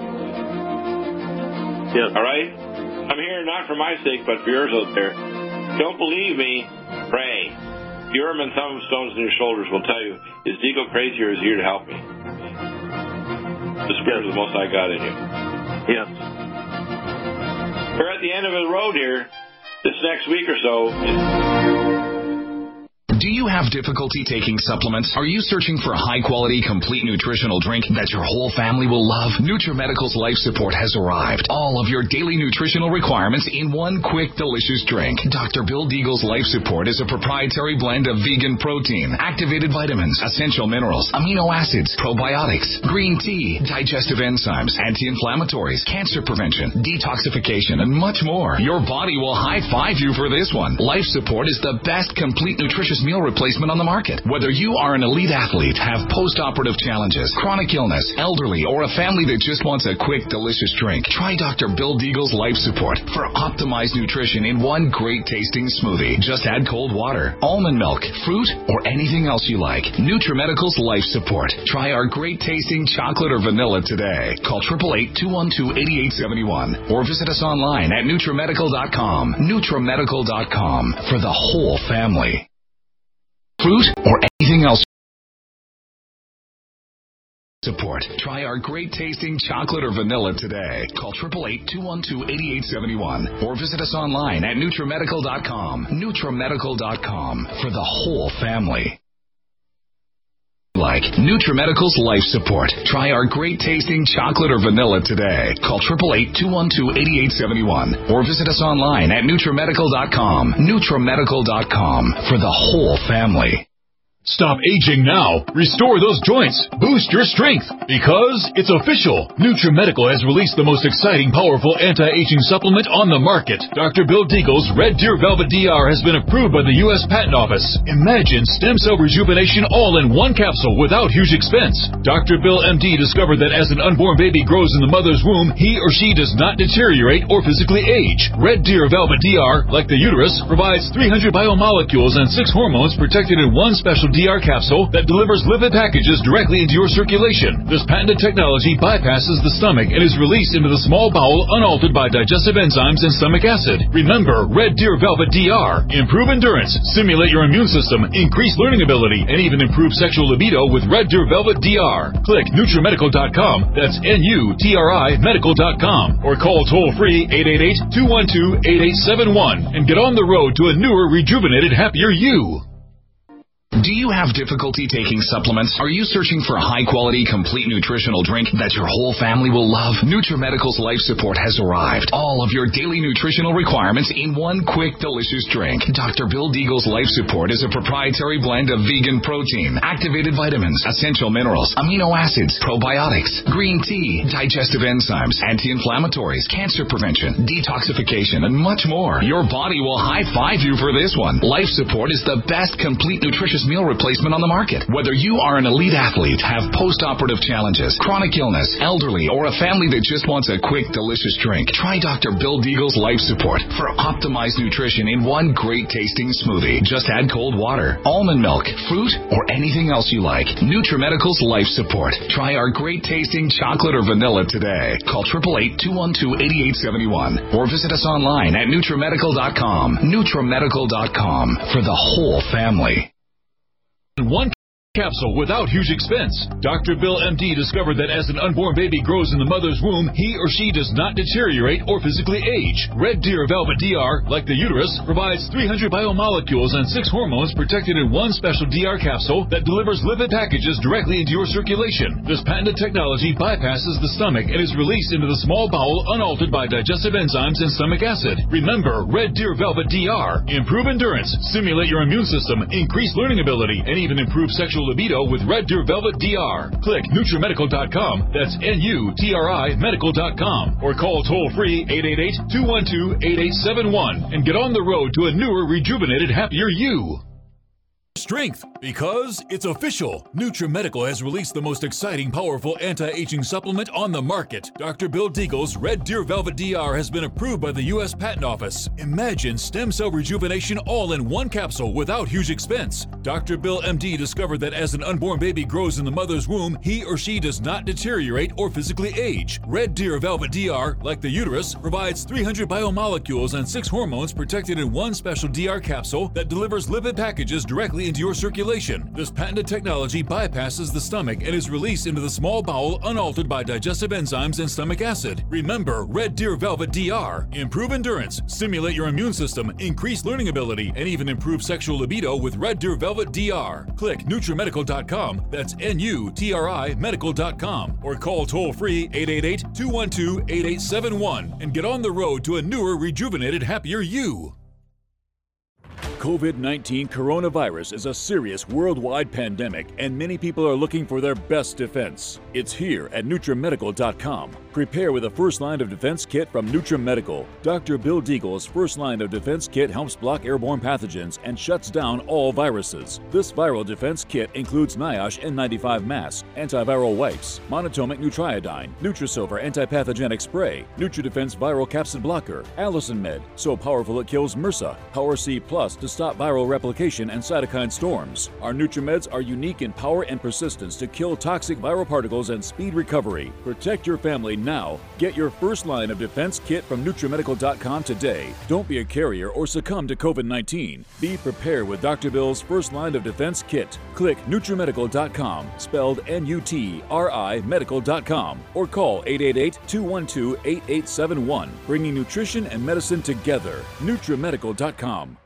Yes. All right? I'm here not for my sake, but for yours out there. Don't believe me, pray. Urim and thumb stones in your shoulders will tell you, is Deagle crazy or is he here to help me? The spirit is the most I got in you. Yes. We're at the end of the road here. This next week or so. Do you have difficulty taking supplements? Are you searching for a high-quality, complete nutritional drink that your whole family will love? NutriMedical's Life Support has arrived. All of your daily nutritional requirements in one quick, delicious drink. Doctor Bill Deagle's Life Support is a proprietary blend of vegan protein, activated vitamins, essential minerals, amino acids, probiotics, green tea, digestive enzymes, anti-inflammatories, cancer prevention, detoxification, and much more. Your body will high-five you for this one. Life Support is the best complete nutritious meal replacement on the market. Whether you are an elite athlete, have post-operative challenges, chronic illness, elderly, or a family that just wants a quick, delicious drink, try Doctor Bill Deagle's Life Support for optimized nutrition in one great-tasting smoothie. Just add cold water, almond milk, fruit, or anything else you like. NutriMedical's Life Support. Try our great-tasting chocolate or vanilla today. Call eight eight eight, two one two, eight eight seven one or visit us online at NutriMedical dot com. NutriMedical dot com for the whole family. Fruit or anything else support. Try our great tasting chocolate or vanilla today. Call eight eight eight, two one two, eight eight seven one or visit us online at NutriMedical dot com. NutriMedical dot com for the whole family. Like NutriMedical's Life Support. Try our great tasting chocolate or vanilla today. Call eight eight eight, two one two, eight eight seven one or visit us online at NutriMedical dot com. NutriMedical dot com for the whole family. Stop aging now. Restore those joints. Boost your strength. Because it's official. NutriMedical has released the most exciting, powerful anti-aging supplement on the market. Doctor Bill Deagle's Red Deer Velvet D R has been approved by the U S Patent Office. Imagine stem cell rejuvenation all in one capsule without huge expense. Doctor Bill M D discovered that as an unborn baby grows in the mother's womb, he or she does not deteriorate or physically age. Red Deer Velvet D R, like the uterus, provides three hundred biomolecules and six hormones protected in one special D R capsule that delivers lipid packages directly into your circulation. This patented technology bypasses the stomach and is released into the small bowel unaltered by digestive enzymes and stomach acid. Remember, Red Deer Velvet D R. Improve endurance, stimulate your immune system, increase learning ability, and even improve sexual libido with Red Deer Velvet D R. Click NutriMedical dot com. That's N U T R I medical dot com. Or call toll-free eight eight eight, two one two, eight eight seven one and get on the road to a newer, rejuvenated, happier you. Do you have difficulty taking supplements? Are you searching for a high-quality, complete nutritional drink that your whole family will love? NutriMedical's Life Support has arrived. All of your daily nutritional requirements in one quick, delicious drink. Doctor Bill Deagle's Life Support is a proprietary blend of vegan protein, activated vitamins, essential minerals, amino acids, probiotics, green tea, digestive enzymes, anti-inflammatories, cancer prevention, detoxification, and much more. Your body will high-five you for this one. Life Support is the best complete nutritious meal replacement on the market. Whether you are an elite athlete, have post-operative challenges, chronic illness, elderly, or a family that just wants a quick, delicious drink, try Doctor Bill Deagle's Life Support for optimized nutrition in one great tasting smoothie. Just add cold water, almond milk, fruit, or anything else you like. NutriMedical's Life Support. Try our great tasting chocolate or vanilla today. Call eight eight eight, two one two, eight eight seven one or visit us online at NutriMedical dot com. NutriMedical dot com for the whole family. One capsule without huge expense. Doctor Bill M D discovered that as an unborn baby grows in the mother's womb, he or she does not deteriorate or physically age. Red Deer Velvet D R, like the uterus, provides three hundred biomolecules and six hormones protected in one special D R capsule that delivers lipid packages directly into your circulation. This patented technology bypasses the stomach and is released into the small bowel unaltered by digestive enzymes and stomach acid. Remember, Red Deer Velvet D R. Improve endurance, stimulate your immune system, increase learning ability, and even improve sexual libido with Red Deer Velvet D R. Click NutriMedical dot com, that's N U T R I Medical dot com, or call toll-free eight eight eight, two one two, eight eight seven one and get on the road to a newer, rejuvenated, happier you. Strength, because it's official. NutriMedical has released the most exciting, powerful anti-aging supplement on the market. Doctor Bill Deagle's Red Deer Velvet D R has been approved by the U S Patent Office. Imagine stem cell rejuvenation all in one capsule without huge expense. Doctor Bill M D discovered that as an unborn baby grows in the mother's womb, he or she does not deteriorate or physically age. Red Deer Velvet D R, like the uterus, provides three hundred biomolecules and six hormones protected in one special D R capsule that delivers lipid packages directly into your circulation. This patented technology bypasses the stomach and is released into the small bowel unaltered by digestive enzymes and stomach acid. Remember, Red Deer Velvet D R. Improve endurance, stimulate your immune system, increase learning ability, and even improve sexual libido with Red Deer Velvet D R. Click NutriMedical dot com, that's N U T R I Medical dot com, or call toll-free eight eight eight, two one two, eight eight seven one and get on the road to a newer, rejuvenated, happier you. COVID nineteen coronavirus is a serious worldwide pandemic, and many people are looking for their best defense. It's here at NutriMedical dot com. Prepare with a first line of defense kit from NutriMedical. Doctor Bill Deagle's first line of defense kit helps block airborne pathogens and shuts down all viruses. This viral defense kit includes NIOSH N ninety-five mask, antiviral wipes, monatomic Nutriodine, Nutrisilver antipathogenic spray, NutriDefense viral capsid blocker, Allison Med, so powerful it kills MRSA, Power C Plus to stop viral replication and cytokine storms. Our NutriMeds are unique in power and persistence to kill toxic viral particles and speed recovery. Protect your family now. Get your first line of defense kit from NutriMedical dot com today. Don't be a carrier or succumb to COVID nineteen. Be prepared with Doctor Bill's first line of defense kit. Click NutriMedical dot com, spelled N U T R I Medical dot com, or call eight eight eight, two one two, eight eight seven one, bringing nutrition and medicine together. NutriMedical dot com.